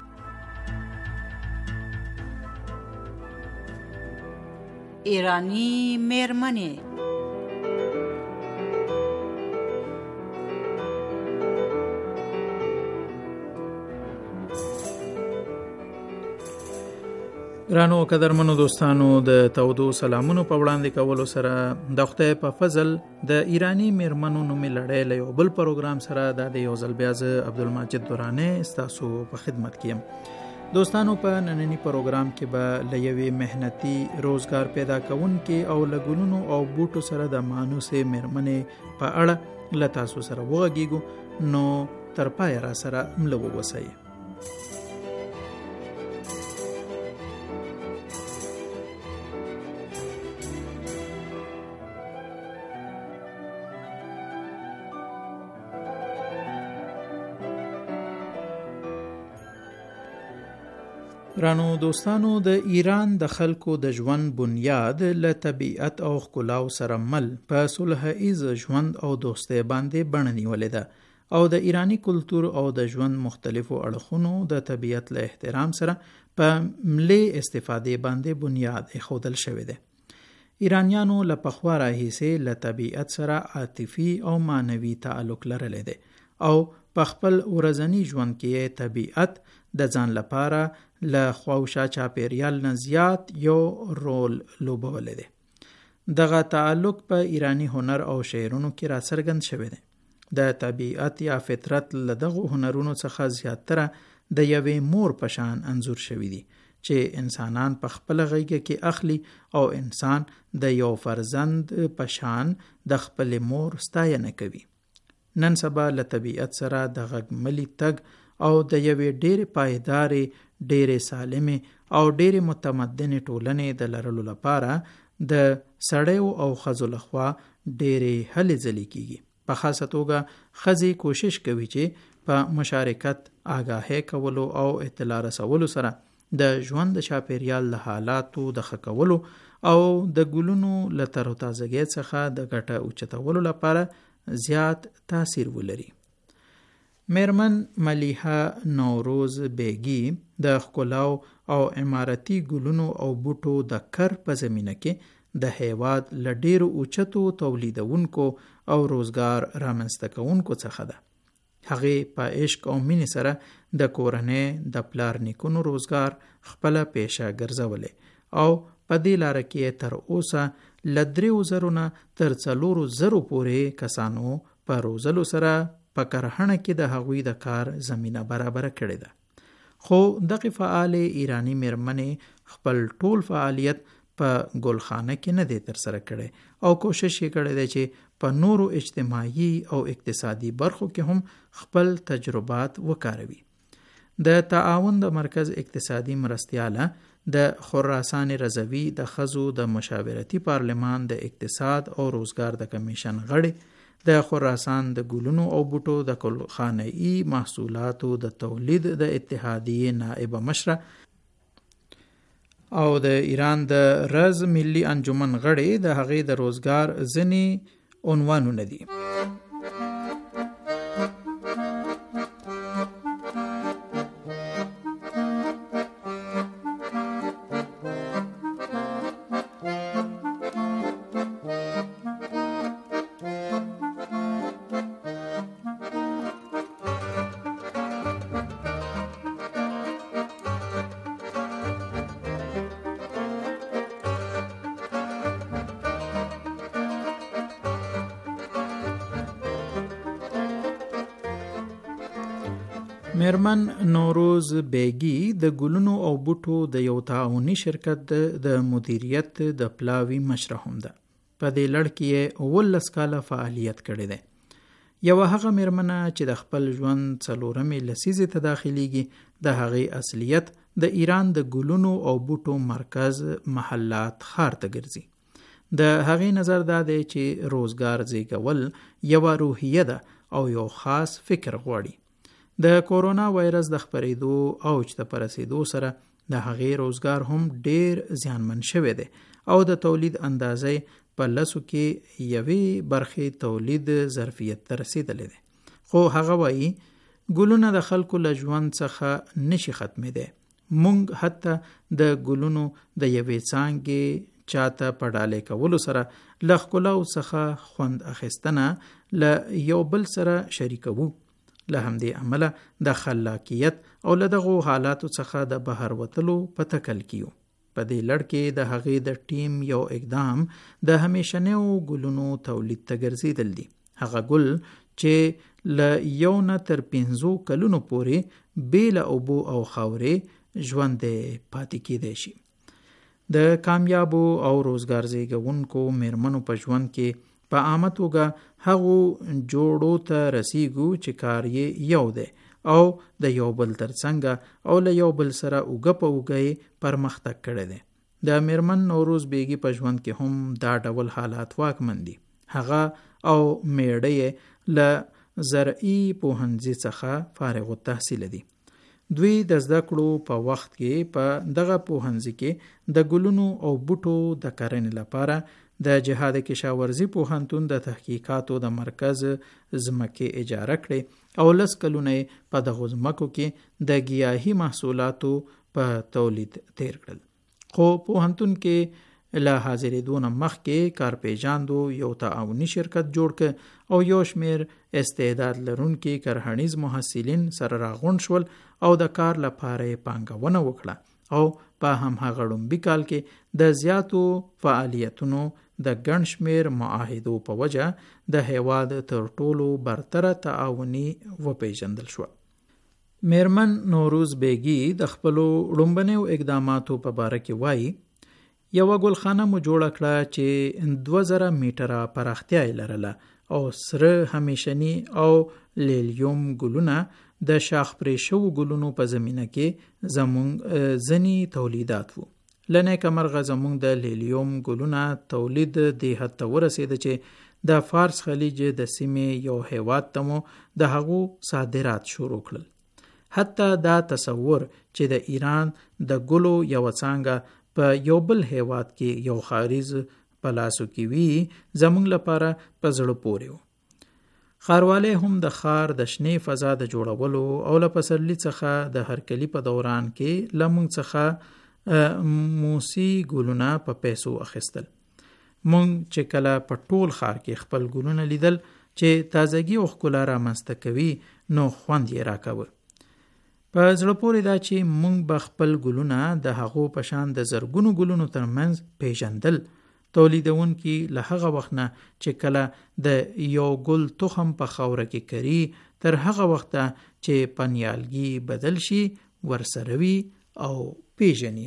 ایرانی میرمنې ګرانو قدرمنو دوستانو د تودو سلامونو په وړاندې کولو سره د خدای په فضل د ایرانی میرمنو نومې لړۍ له یو بل پروګرام سره د یو ځل بیا زه عبدالمجید دورانی ستاسو په خدمت کې یم. دوستانو په نننی پروګرام کې به له یوې محنتي روزګار پیدا کوونکې او له ګلونو او بوټو سره د مانوسې میرمنې په اړه له تاسو سره وغږیږو، نو تر پایه را سره مله واوسئ. رانو دوستانو د ایران د خلکو د ژوند بنیاد له طبیعت او ښکلاو سره مل په صلح ایز ژوند او دوستۍ باندې بڼه نیولې ده او د ایرانی کلتور او د ژوند مختلفو اړخونو د طبیعت له احترام سره په ملي استفادې باندې بنیاد ایښودل شوی دی. ایرانیانو له پخوا راهیسې له طبیعت سره عاطفي او معنوي تعلق لرلی دی او په خپل ورځني ژوند کې طبیعت د ځان لپاره له خواوشا چاپیریال نه زیات یو رول لوبولی دی. دغه تعلق په ایرانی هنر او شعرونو کې را څرګند شوی دی. د طبیعت یا فطرت له دغو هنرونو څخه زیاتره د یوې مور په شان انځور شوی دی چې انسانان په خپل غیږه کې اخلي او انسان د یو فرزند په شان د خپل مور ستاینه کوي. نن سبا له طبیعت سره د غږملي تګ او د یوې ډېرې پایدارې، ډېرې سالمې او ډېرې متمدنې ټولنې د لرلو لپاره د سړیو او ښځو لخوا ډېرې هلې ځلې کیږي. په خاصه توګه ښځې کوشش کوي چې په مشارکت، آګاهۍ کولو او اطلاع رسولو سره د ژوند د چاپیریال له حالاتو د ښه کولو او د ګلونو له تروتازګۍ څخه د ګټه اوچتولو لپاره زیات تاثیر ولري. میرمن ملیحه نوروز بیگی د ښکلاو او عمارتي ګلونو او بوټو د کر په زمینه کې د هیواد له ډیرو اوچتو تولیدونکو او روزګار رامنځته کوونکو څخه ده. هغې په عشق او مینې سره د کورنۍ د پلار نیکونو روزګار خپله پیشه ګرځولی او په دې لاره کې تر اوسه له 3,000 نه تر 4,000 پورې کسانو په روزلو سره په کرهڼه کې د هغوی د کار زمینه برابره کړې ده. خو دغه فعال ایرانی میرمنې خپل ټول فعالیت په ګلخانه کې نه دی ترسره کړی او کوشش یې کړی دی چې په نورو اجتماعي او اقتصادي برخو کې هم خپل تجربات وکاروي. د تعاون د مرکز اقتصادي مرستیاله د خراسان رضوی د ښځو د مشاورتي پارلمان د اقتصاد او روزګار د کمیشن غړي د خراسان د ګلونو او بوټو د کلخانه‌ای محصولاتو د تولید د اتحادیې نائب مشره او د ایران د رز ملي انجمن غړي د هغې د روزګار ځینې عنوانونه دي. میرمن نوروز بیگی د ګلونو او بوټو د یو تعاوني شرکت د مدیریت د پلاوي مشره هم ده. په دې لړ کې 19 کاله فعالیت کړی دی. یو هغه میرمنه چې د خپل ژوند څلورمې لسیزې ته داخليږي د هغې اصلیت د ایران د ګلونو او بوټو مرکز محلات ښار ته ګرځي. د هغې نظر دا دی چې روزګار زیږول یوه روحیه ده او یو خاص فکر غواړي. د کورونا وایرس د خپریدو اوج ته په رسیدو سره د هغې روزګار هم ډیر زیانمن شوی دی او د تولید اندازې په لسو کې یوې برخې تولید ظرفیت ته رسیدلی دی. خو هغه وایي ګلونه د خلکو له ژوند څخه نشي ختمېدی. موږ حتی د ګلونو د یوې څانګې چاته په ډالۍ کولو سره له ښکلاو څخه خوند اخیستنه له یو بل سره شریکوو. له همدې امله د خلاقیت او له دغو حالاتو څخه د بهر وتلو په تکل کیو. په دې لړ کې د هغې د ټیم یو اقدام د همیشنیو ګلونو تولید ته ګرځېدل دي. هغه ګل چې له 1 نه تر 5 کلونو پورې بې له اوبو او خاورې ژوندی پاتې کیدی شي. د کامیابو او روزګار زیږونکو میرمنو په ژوند کې په عامه توګه هغو جوړو ته رسیږو چې کار یې یو دی او د یو بل ترڅنګ او له یو بل سره اوږه په اوږه پرمختګ کړی دی. د میرمن نوروز بیگی په ژوند کې هم دا ډول حالات واکمن دي. هغه او میړه یې له زرعي پوهنځي څخه فارغ التحصیل دي. دوی د زده کړو په وخت کې په دغه پوهنځي کې د ګلونو او بوټو د کرنې لپاره د جهاد کشاورزي پوهنتون د تحقیقاتو د مرکز ځمکې اجاره کړې او 10 کلونه په دغو ځمکو کې د ګیاهي محصولاتو په تولید تیر کړل. خو پوهنتون کې له حاضرېدو نه مخکې کارپیژاندو یو تعاوني شرکت جوړ کړ او یو شمېر استعداد لرونکي کرهنیز محصلین سره راغونډ شول او د کار لپاره یې پانګونه وکړه او په همهغه ړومبي کال کې د زیاتو فعالیتونو د ګڼ شمېر معاهدو په وجه د هیواد تر ټولو برتره تعاوني وپیژندل شوه. میرمن نوروز بیگی د خپلو ړومبنیو اقداماتو په باره کې وایي یوه ګلخانه مو جوړه کړه چې 2000 میټره پراختیا یې لرله او سره همیشني او لیلیوم ګلونه د شاخ پرې شوو ګلونو په زمینه کې زمونږ ځینې تولیدات وو. لنیکه مرغه زمونږ د لیلیوم ګلونه تولید دې حد ته ورسېده چې د فارس خلیج د سیمې یو هیواد ته مو د هغو صادرات شروع کړل. حتی دا تصور چې د ایران د ګلو یو څانګه په یو بل هیواد کې یو خارج په لاسو کې وي زمونږ لپاره په زړه پورې و. ښاروالی هم د ښار د شنې فضا د جوړولو او له پسرلي څخه د هرکلي په دوران کې له موږ څخه موسی ګلونه په پیسو اخیستل. موږ چې کله په ټول ښار کې خپل ګلونه لیدل چې تازگی او ښکلا رامنځته کوي نو خوند یې راکاوه. په زړه پورې دا چې موږ به خپل ګلونه د هغو په شان د زرګونو ګلونو ترمنځ پیژندل. تولیدونکي له هغه وخت نه چې کله د یو ګل تخم په خاوره کې کري تر هغه وخته چې پنیالګي بدل شي ورسره وي او پیژني.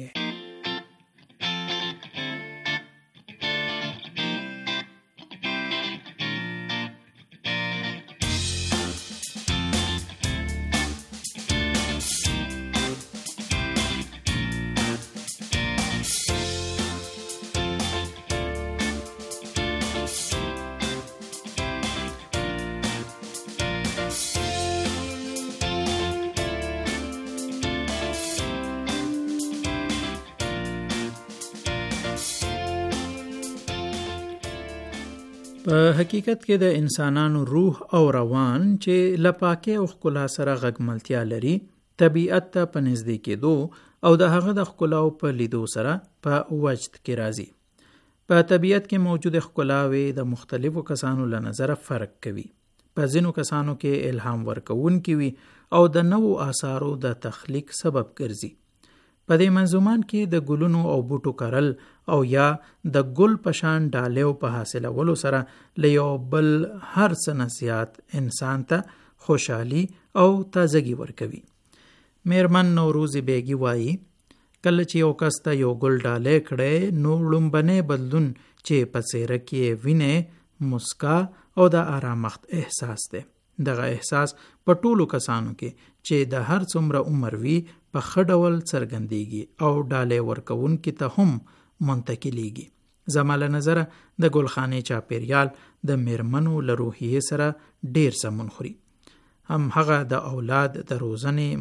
په حقیقت کې د انسانانو روح او روان چې لپاکه او ښکلا سره غږملتیا لري، طبیعت ته په نږدې کېدو او د هغه د ښکلاو په لیدو سره په وجد کې راځي. په طبیعت کې موجود ښکلاوې د مختلفو کسانو له نظره فرق کوي. په ځینو کسانو کې الهام ورکوونکي وي او د نوو آثارو د تخلیق سبب ګرځي. په دې منظومان کې د ګلونو او بوټو کرل او یا د ګل پشان ډالیو په حاصلولو سره له یو بل هر څه نه زیات انسان ته خوشحالي او تازګي ورکوي. میرمن نوروز بیگی وایي کله چې یو کس ته یو ګل ډالۍ کړي نو لومبنی بدلون چې په څېره کې وینې مسکا او د آرامښت احساس دی. دغه احساس په ټولو کسانو کې چې د هر څومره عمر وي په ښه ډول څرګندېږي او ډالۍ ورکوونکي ته هم منتقلیږي. زما له نظره د ګلخانې چاپیریال د میرمنو له روحیې سره ډیر سمون خوري. هم هغه د اولاد د روزنې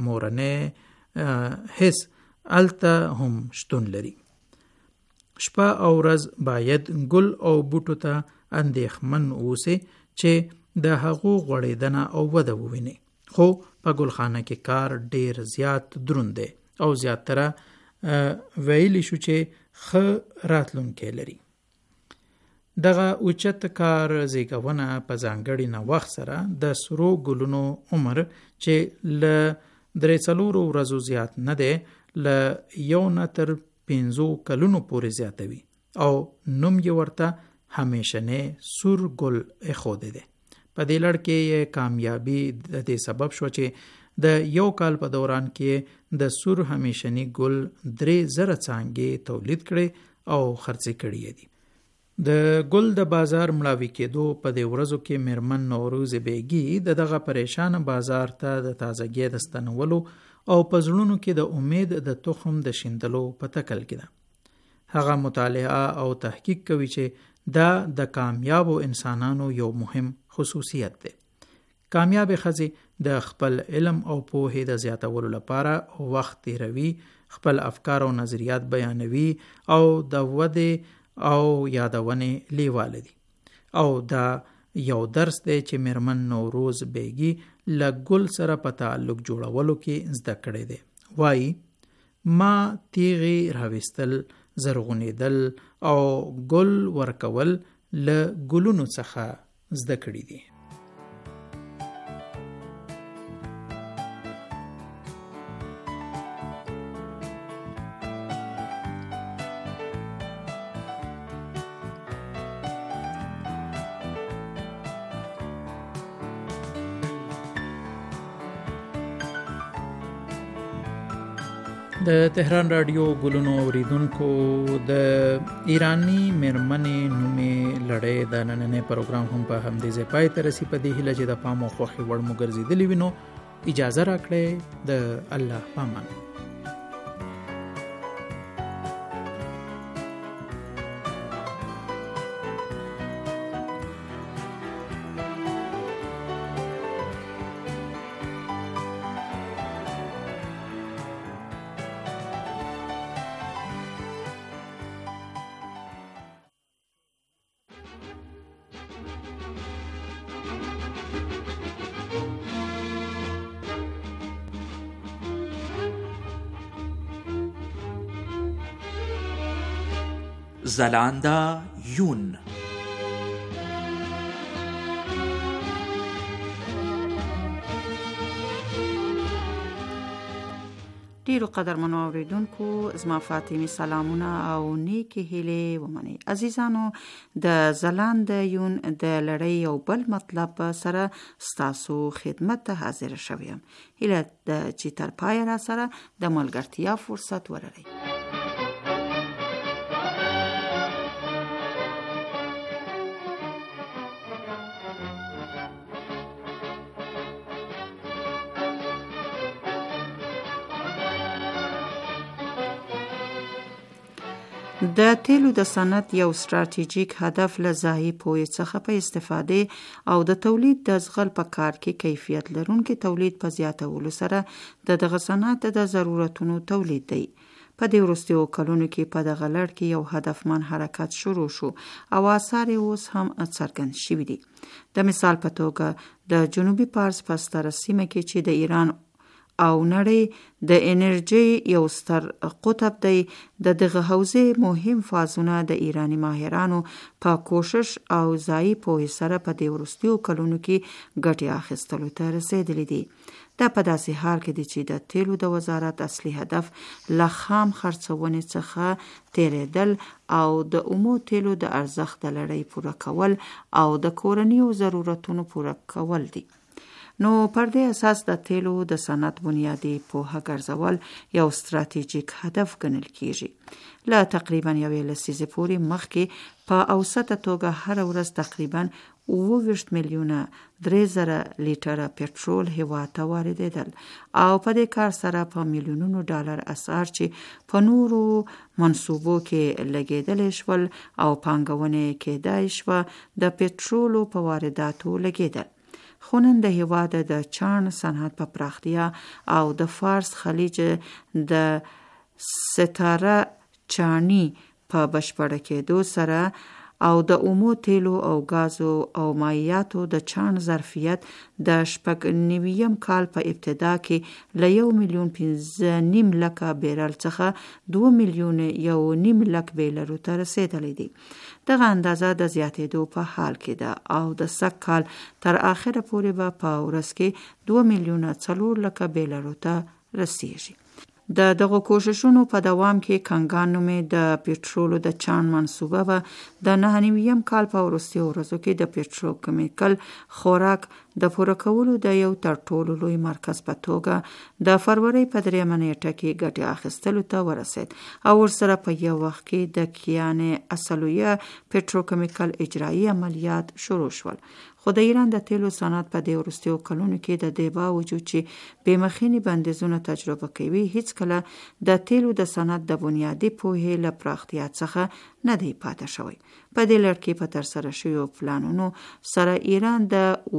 مورنۍ حس الته هم شتون لري. شپه او ورځ باید ګل او بوټو ته اندېښمن اوسئ چې د هغو غوړېدنه او وده وویني. خو په ګلخانه کې کار ډیر زیات دروند دی او زیاتره ویلی شو چې ښه راتلونکی لري. دغه اوچت کار زیږونه په ځانګړي نوښت سره د سرو ګلونو عمر چې له 3-4 ورځو زیات نه دی له 1 نه تر 5 کلونو پورې زیاتوي او نوم یې ورته همیشنې سور ګل ایښودی دی. په دې لړ کې کامیابی د دې سبب شو چې د 1 کال په دوران کې د سور همیشنی ګل 3000 څانګې تولید کړي او خرڅ کړي دي. د ګل د بازار مړاوي کېدو په دې ورځو کې میرمن نوروز بیگی دغه پریشان بازار ته د تازګۍ د ستنولو او په زړونو کې د امید د تخم د شیندلو په تکل کې ده. هغه مطالعه او تحقیق کوي چې دا د کامیابو انسانانو یو مهم خصوصیت ده. کامیاب ښځې د خپل علم او پوهې د زیاتولو لپاره وخت تیروي، خپل افکار او نظریات بیانوي او د ودې او یادونې لیواله دي. او دا یو درس دی چې میرمن نوروز بیگی له ګل سره په تعلق جوړولو کې زده کړی دی. وایي ما تیغې راویستل، زرغونېدل او ګل ورکول له ګلونو څخه زده کړی دي. د تهران رادیو ګلونو اوریدونکو، د ایرانی میرمنې نومې لړۍ د نننۍ پروګرام هم په همدې ځای پای ته رسي. په دې هیله چې د پام او خوښې وړ مو ګرځېدلي وي، نو اجازه راکړئ د الله پامان. زلاندا یون ډیرو قدرمنو اوریدونکو، زما فاطمی سلامونه او نیکی هیلې ومنئ. عزیزانو، د زلاندا یون د لړۍ یو بل مطلب سره ستاسو خدمت ته حاضر شوم. هیله ده چې تر پایه را سره د ملګرتیا فرصت ولرئ. د تیلو د صنعت یو ستراتیژیک هدف له ځایي پوهې څخه په استفاده او د تولید د زغل په کار کې کیفیت لرونکي تولید په زیاتولو سره دغه صنعت د ضرورتونو تولید دی. په دې وروستیو کلونو کې په دغه لړ کې یو هدفمند حرکت شروع شو او آثار اوس هم څرګند شوي دي. د مثال په توګه د جنوبي پارس په ستره سیمه کې چې د ایران او نړۍ د انرژي یو ستر قطب دی، دغه حوزې مهم فازونه د ایرانی ماهرانو په کوشش او ځایی پوهې سره په دې وروستیو کلونو کې ګټې اخیستلو ته رسېدلي دي. دا په داسې حال کې دی چې د تیلو د وزارت اصلي هدف له خام خرڅونې څخه تیریدل او د اومو تیلو د ارزښت د لړۍ پوره کول او د کورنیو ضرورتونو پوره کول دي. نو پر دې اساس د تیلو د صنعت بنیادی پوهه ګرځول یو ستراتیژیک هدف ګڼل کیږي. له تقریبا یوې لسیزې پورې مخکې په اوسطه توګه هر ورځ تقریبا 23 میلیونه 3000 لیټره پټرول هیواد ته واردېدل او په دې کار سره په میلیونونو ډالر اسعار چې په نورو منصوبو کې لګېدل شول او پانګونې کېدای شوه د پټرولو په وارداتو لګېدل. خو نن د هیواد د چاڼ صنعت په پراختیا او د فارس خلیج د ستاره چاڼي په بشپړه کېدو سره او د اومو تیلو او غازو او مایعاتو د چاڼ ظرفیت د 9 کال په ابتدا کې له 1.5 لکه بیرل څخه 2.1 لک بیرلو ته رسیدلی دی. دغه اندازه د زیاتېدو په حال کې ده او د سږ کال تر اخره پورې به په ورځ کې 2.4 لکه بیرلو ته رسیږي. دغه کوششونو په دوام کې کنګان نومې د پټرولو د چاڼ منصوبه به د 9 کال په وروستیو ورځو کې د پټروکیمیکل خوراک د پوره کولو د یو تر ټولو لوی مرکز په توګه د فروری په 3 نیټه کې ګټې اخیستلو ته ورسید او ورسره په یو وخت کې د کیان اصلویه پټروکیمیکل اجرایی عملیات شروع شول. خو د ایران د تیلو صنعت په دې وروستیو کلونو کې د دې باوجود چې بېمخینې بندیزونه تجربه کوي، هیڅ کله د تیلو د صنعت د بنیادي پوهې له پراختیا څخه نه دی پاتې شوی. په دې لړ کې په ترسره شویو پلانونو سره ایران د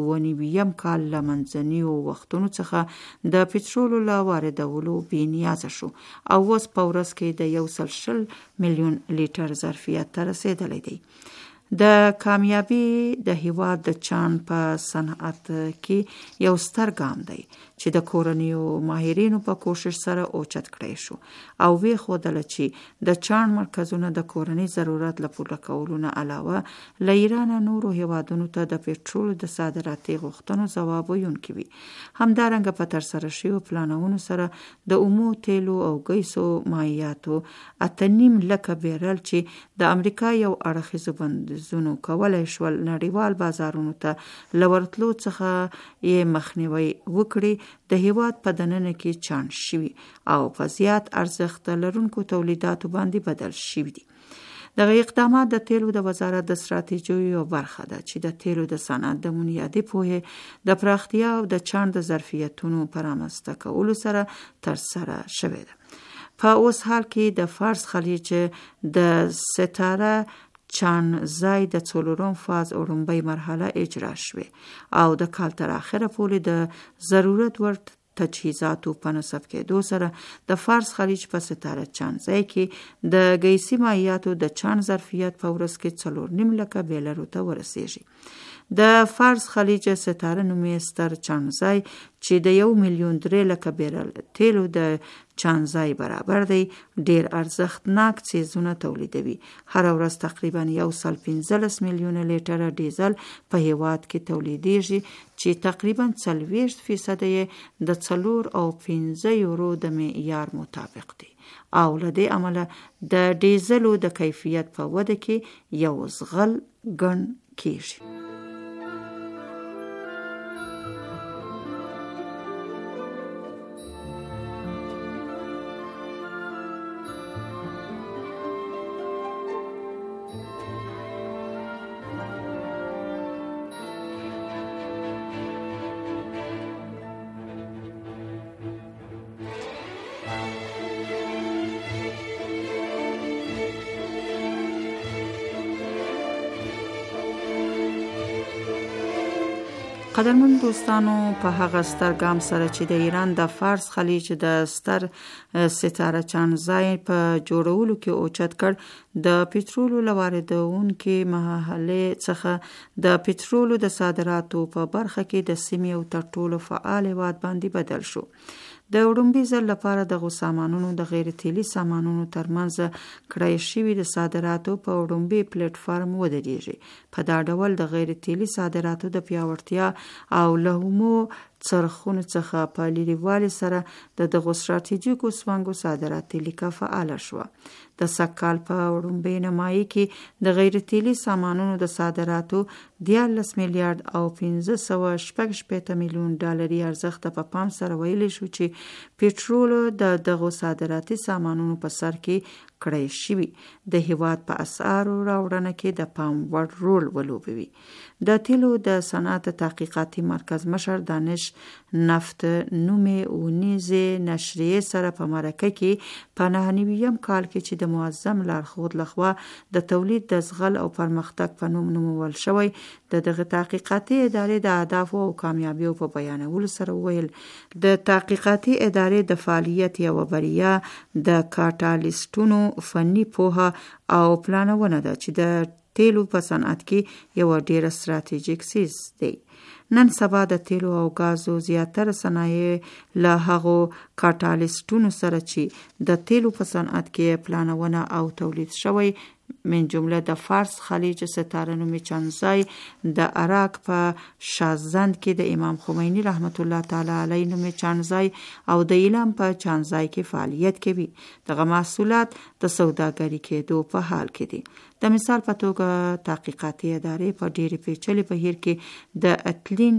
9 کال له منځنیو وختونو څخه د پټرولو له واردولو بې نیازه شو او اوس په ورځ کې د 120 میلیون لیټر ظرفیت ته رسیدلی دی. د کامیابی د هیواد د چاڼ په صنعت کې یو ستر ګام دی چې د کورنیو ماهرینو په کوشش سره اوچت کړی شو او وی ښودله چې د چاڼ مرکزونه د کورنۍ ضرورت له پوره کولو نه علاوه له ایران نورو هیوادونو ته د پټرولو د صادراتي غوښتنو ځواب ویونکي وي. همدارنګه په ترسره شویو پلانونو سره د اومو تیلو او ګیسو مایعاتو 8.5 لکه بیرل چې د امریکا یو اړخیزو بندیزونو کولای شول نړیوال بازارونو ته له ورتلو څخه یې مخنیوی وکړي، د هیواد په دننه کې چاڼ شوي او په زیات ارزښت لرونکو تولیداتو باندې بدل شوي دي. دغه اقدامات د تیلو د وزارت د ستراتیژیو یو برخه ده چې د تیلو د صنعت د بنیادي پوهې د پراختیا او د چاڼ د ظرفیتونو په رامنځته کولو سره ترسره شوې ده. په اوس حال کې د فارس خلیج د ستاره چاڼ ځای د 4 فاز وړاندې مرحله اجرا شوه او د کال تر اخره پورې د ضرورت ور تجهیزاتو په نصب کېدو سره د فارس خلیج په ستاره چاڼ ځای کې د ګیسي مایعاتو د چاڼ ظرفیت په ورځ کې 4.5 لکه بیرلو ته ورسیږي. د فارس خلیج ستاره نومې ستر چاڼ ځای چې د 1.3 لکه بیرل تیلو د چاڼ ځای برابر دی ډیر ارزښتناک څیزونه تولیدوي. هر ورځ تقریبا 115 میلیونه لیټره ډیزل په هیواد کې تولیدېږي چې تقریبا 40% یې د 4 او 5 یورو د معیار مطابق دی او له دې امله د ډیزلو د کیفیت په وده کې یو زغل ګڼ کیږي. قدرمن دوستانو، په هغه ستر ګام سره چې د ایران د فارس خلیج د ستر ستاره چانځای په جوړولو کې اوچت کړ، د پټرولو لواردونکو محلې څخه د پټرولو د صادراتو په برخه کې د سیمې او تر ټولو فعال هیواد باندې بدل شو. د وړومبي ځل لپاره دغه سامانونو د غیر تیلي سامانونو ترمنځ کړای شوي د صادراتو په وړومبي پلیټ فارم ودرېږي. په دا ډول د غیر تیلي صادراتو د پیاوړتیا او لهمو څرخونو څخه په لیرېوالي سره د دغو ستراتیژیکو سونګو صادراتي لیکه فعاله شوه. د سږ په وړومبي نیمایي کې د غیر تیلي سامانونو د صادراتو 14 میلیارډ او 566 میلیون ډالري ارزښت په پام سره ویلی شو چې پټرولو د دغو صادراتي سامانونو په سر کې کړی شوي د هیواد په اسعارو راوړنه کې د پام وړ رول ولوبوي. د تیلو د صنعت تحقیقاتي مرکز مشر دانش نفت نومې اونیزې نشریې سره په مرکه کې په 99 کال کې چې د معظم لارښود لخوا د تولید د زغل او پرمختګ په نوم نومول شوی، د دغه تحقیقاتي ادارې د اهدافو او کامیابیو په بیانولو سره ویل د تحقیقاتي ادارې د فعالیت یوه بریا د کاټالیسټونو فني پوهه او پلانونه ده چې د تیلو په صنعت کې یو ډیر ستراتیژیک سیز دی. نن سبا د تیلو او غازو زیاتره صنایع له هغو کاټالیسټونو سره چې د تیلو په صنعت کې پلانونه او تولید شوی، من جمله د فارس خلیج ستاره نومې چانځای، د عراق په شازند کې د امام خمینی رحمت الله تعالی علیه نومې چانځای او د ایلام په چانځای کې فعالیت کوي. دغه محصولات د سوداګري کېدو په حال کې دي. د مثال په توګه تحقیقاتي ادارې په ډېرې پیچلي بهیر کې د اتلین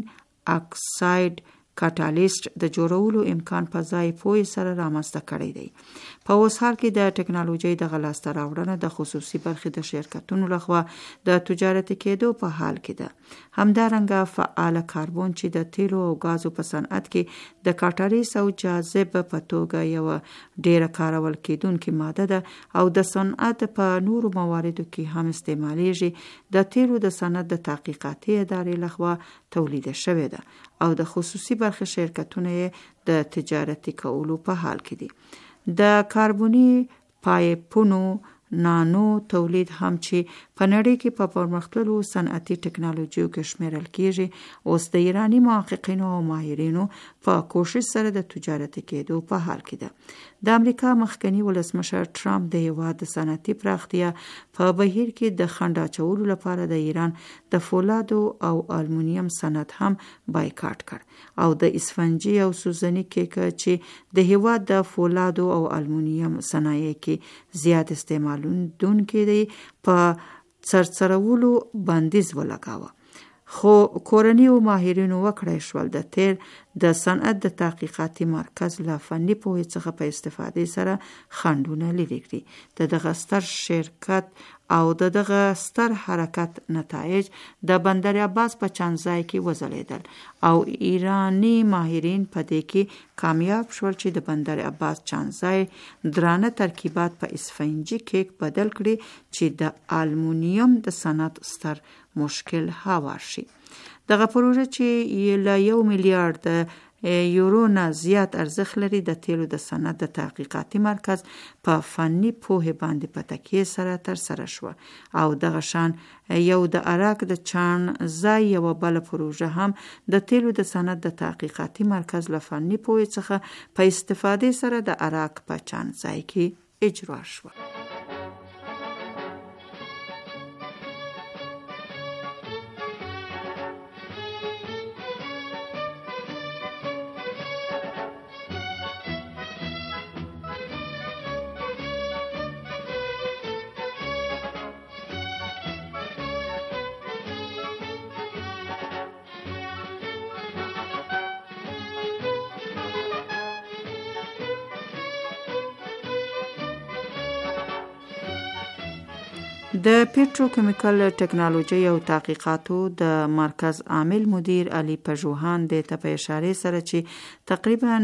اکساید کاټالیسټ د جوړولو امکان په ځای پوهې سره رامنځته کړی دی. په اوس حال کې د ټکنالوژۍ دغه لاسته راوړنه د خصوصي برخې د شرکتونو لخوا د تجارتي کېدو په حال کې ده. همدارنګه فعال کاربن چې د تیلو او غازو په صنعت کې د کاټالیس او جاذب په توګه یو ډیره کارول کېدونکې ماده ده او د صنعت په نورو مواردو کې هم استعمالیږي، د تیلو د صنعت د تحقیقاتي ادارې لخوا تولید شوې ده او د خصوصي برخې شرکتونه د تجارتي کولو په حال کې دي. د کاربوني پایپونو نانو تولید هم چې په نړۍ کې په پرمختللو صنعتي ټکنالوژیو کې شمیرل کېږي، اوس د ایرانی محققینو او ماهرینو په کوشش سره د تجارتي کېدو په حال کې ده. د امریکا مخکنی ولسمشر ټرمپ د هیواد د صنعتي پراختیا په بهیر کې د خنډ اچولو لپاره د ایران د فولادو او المونیم صنعت هم بایکاټ کړ او د اسفنجي او سوزنی کیک چې د هیواد د فولادو او المونیم صنایع کې زیات استعمالوونکي دي په څرڅرولو بندیز ولګاوه. خو کورنی او ماهرینو وکړای شول د تیل د صنعت د تحقیقاتي مرکز له فني پوهې څخه په استفادې سره خنډونه لرې کړي. د دغه ستر شرکت او د دغه ستر حرکت نتایج د بندر عباس په چانځای کې وځلیدل او ایرانی ماهرین په دې کې کامیاب شول چې د بندر عباس چانځای درانه ترکیبات په اسفنجي کیک بدل کړي چې د المونیم د صنعت ستر مشکل هوار شي. دغه پروژه چې له 1 میلیارډ یورو نه زیات ارزښت لري د تیلو د صنعت د تحقیقاتي مرکز په فني پوهې باندې په تکیه سره تر سره شو او دغه شان یو د عراق د چانځای یو بل پروژه هم د تیلو د صنعت د تحقیقاتي مرکز له فني پوهې څخه په استفادې سره د عراق په چانځای کې اجرا شو. د پیټروکیمیکل ټکنالوژي او تحقیقاتو د مرکز عامل مدیر علي پژوهان د په اشاره سره چې تقریبا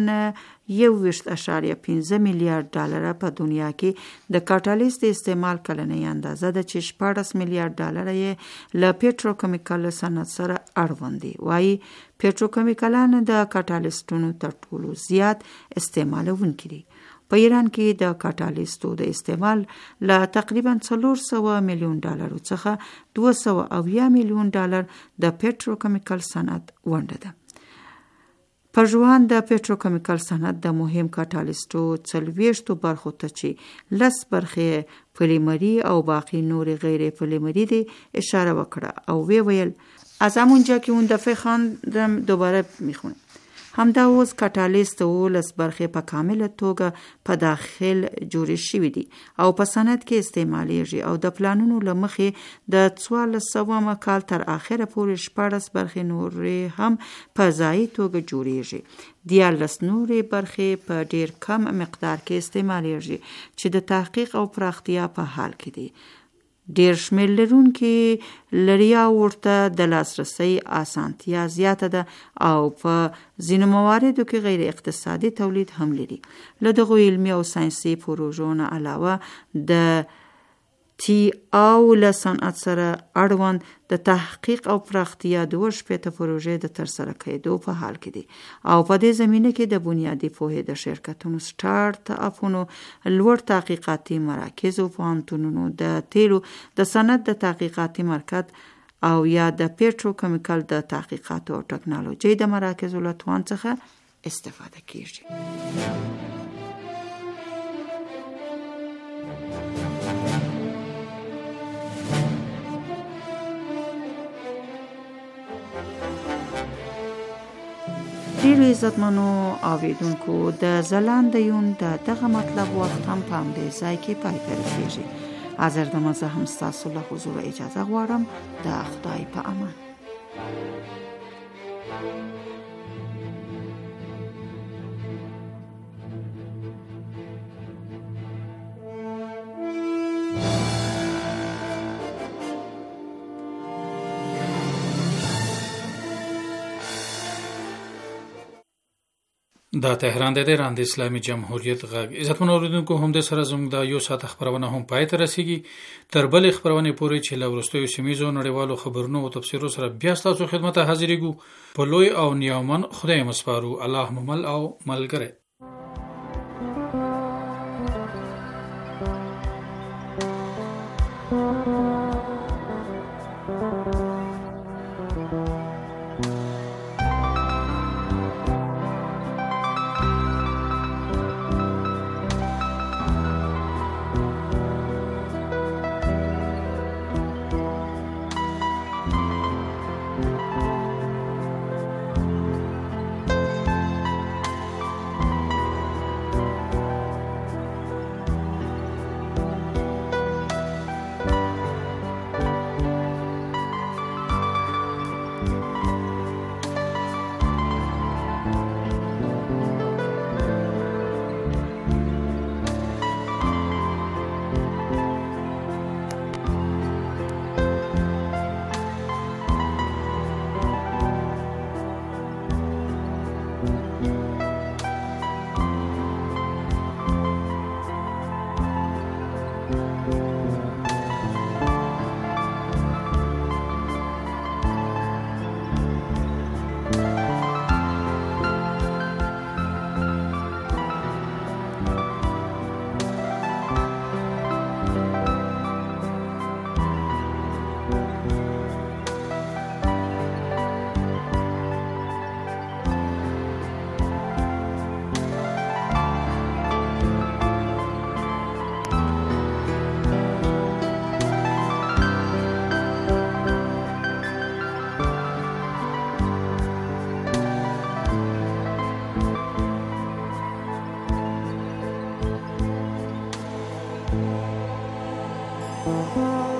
1.5 میلیارډ ډالر په دنیا کې د کاتالیست استعمال کلنۍ اندازه ده چې 14 میلیارډ ډالر یې له پیټروکیمیکل صنعت سره اړوند دي. وایي پیټروکیمیکلان د کاتالیستونو تر ټولو زیات استعمالونکي دي. په ایران کې د کاتالیستو د استعمال له تقریبا 400 میلیون ډالر څخه 280 میلیون ډالر د پیټروکیمیکل صنعت ونډه ده. پژوهان د پیټروکیمیکل صنعت د مهم کاتالیستو 40 برخو ته چې 10 برخې پلیمري او باقی نور غیر پلیمري دي اشاره وکړه او ویل از همونجا که اون دفعه خواندم دوباره میخونم. همدا اوس کاتالیست 10 برخې په کامله توګه په داخل جوړې شوي دي او په صنعت کې استعمالیږي او د پلانونو له مخې د 1400 کال تر اخره پورې 14 برخې نورې هم په ځایي توګه جوړیږي. 14 نورې برخې په ډیر کم مقدار کې استعمالیږي چې د تحقیق او پراختیا په حال کې دي. ډیر شمیر لرونکي لریا ورته د لاسرسي اسانتیا زیاته ده او په ځینو مواردو کې غیر اقتصادي تولید هم لري. له دغو علمي او ساینسي پروژو نه علاوه د تی او له صنعت سره اړوند د تحقیق او پراختیا 2 پروژې د ترسره کېدو په حال کې دي او په دې زمینه کې د بنیادي پوهې د شرکتونو سٹارټ اپونو، لوړ تحقیقاتي مراکز او پوهنتونونو، د تیلو د صنعت د تحقیقاتي مرکز او یا د پیټروکیمیکل د تحقیقاتو او ټکنالوژي د مراکزو له توان څخه استفاده کیږي. ډیرو عزتمنو اوریدونکو د ځلانده یون د دغه مطلب وخت هم په همدې ځای کې پای ته رسیږي. حاضر د مزه هم ستاسو له حضور اجازه غواړم. د خدای په امان. دا تهران د ایران د اسلامي جمهوریت غږ. عزتمن اوریدونکو، هم د سره زموږ د یو ساعت خبرونه هم پای ته رسیږي. تر بل خبرونه پورې چې له ورستیو سیمایي نړیوالو خبرونو او تفسیرو سره بیا تاسو خدمت ته حاضرېږو. په لوی او نیامن خدای مسپارو. الله ممل او ملګری. Thank you.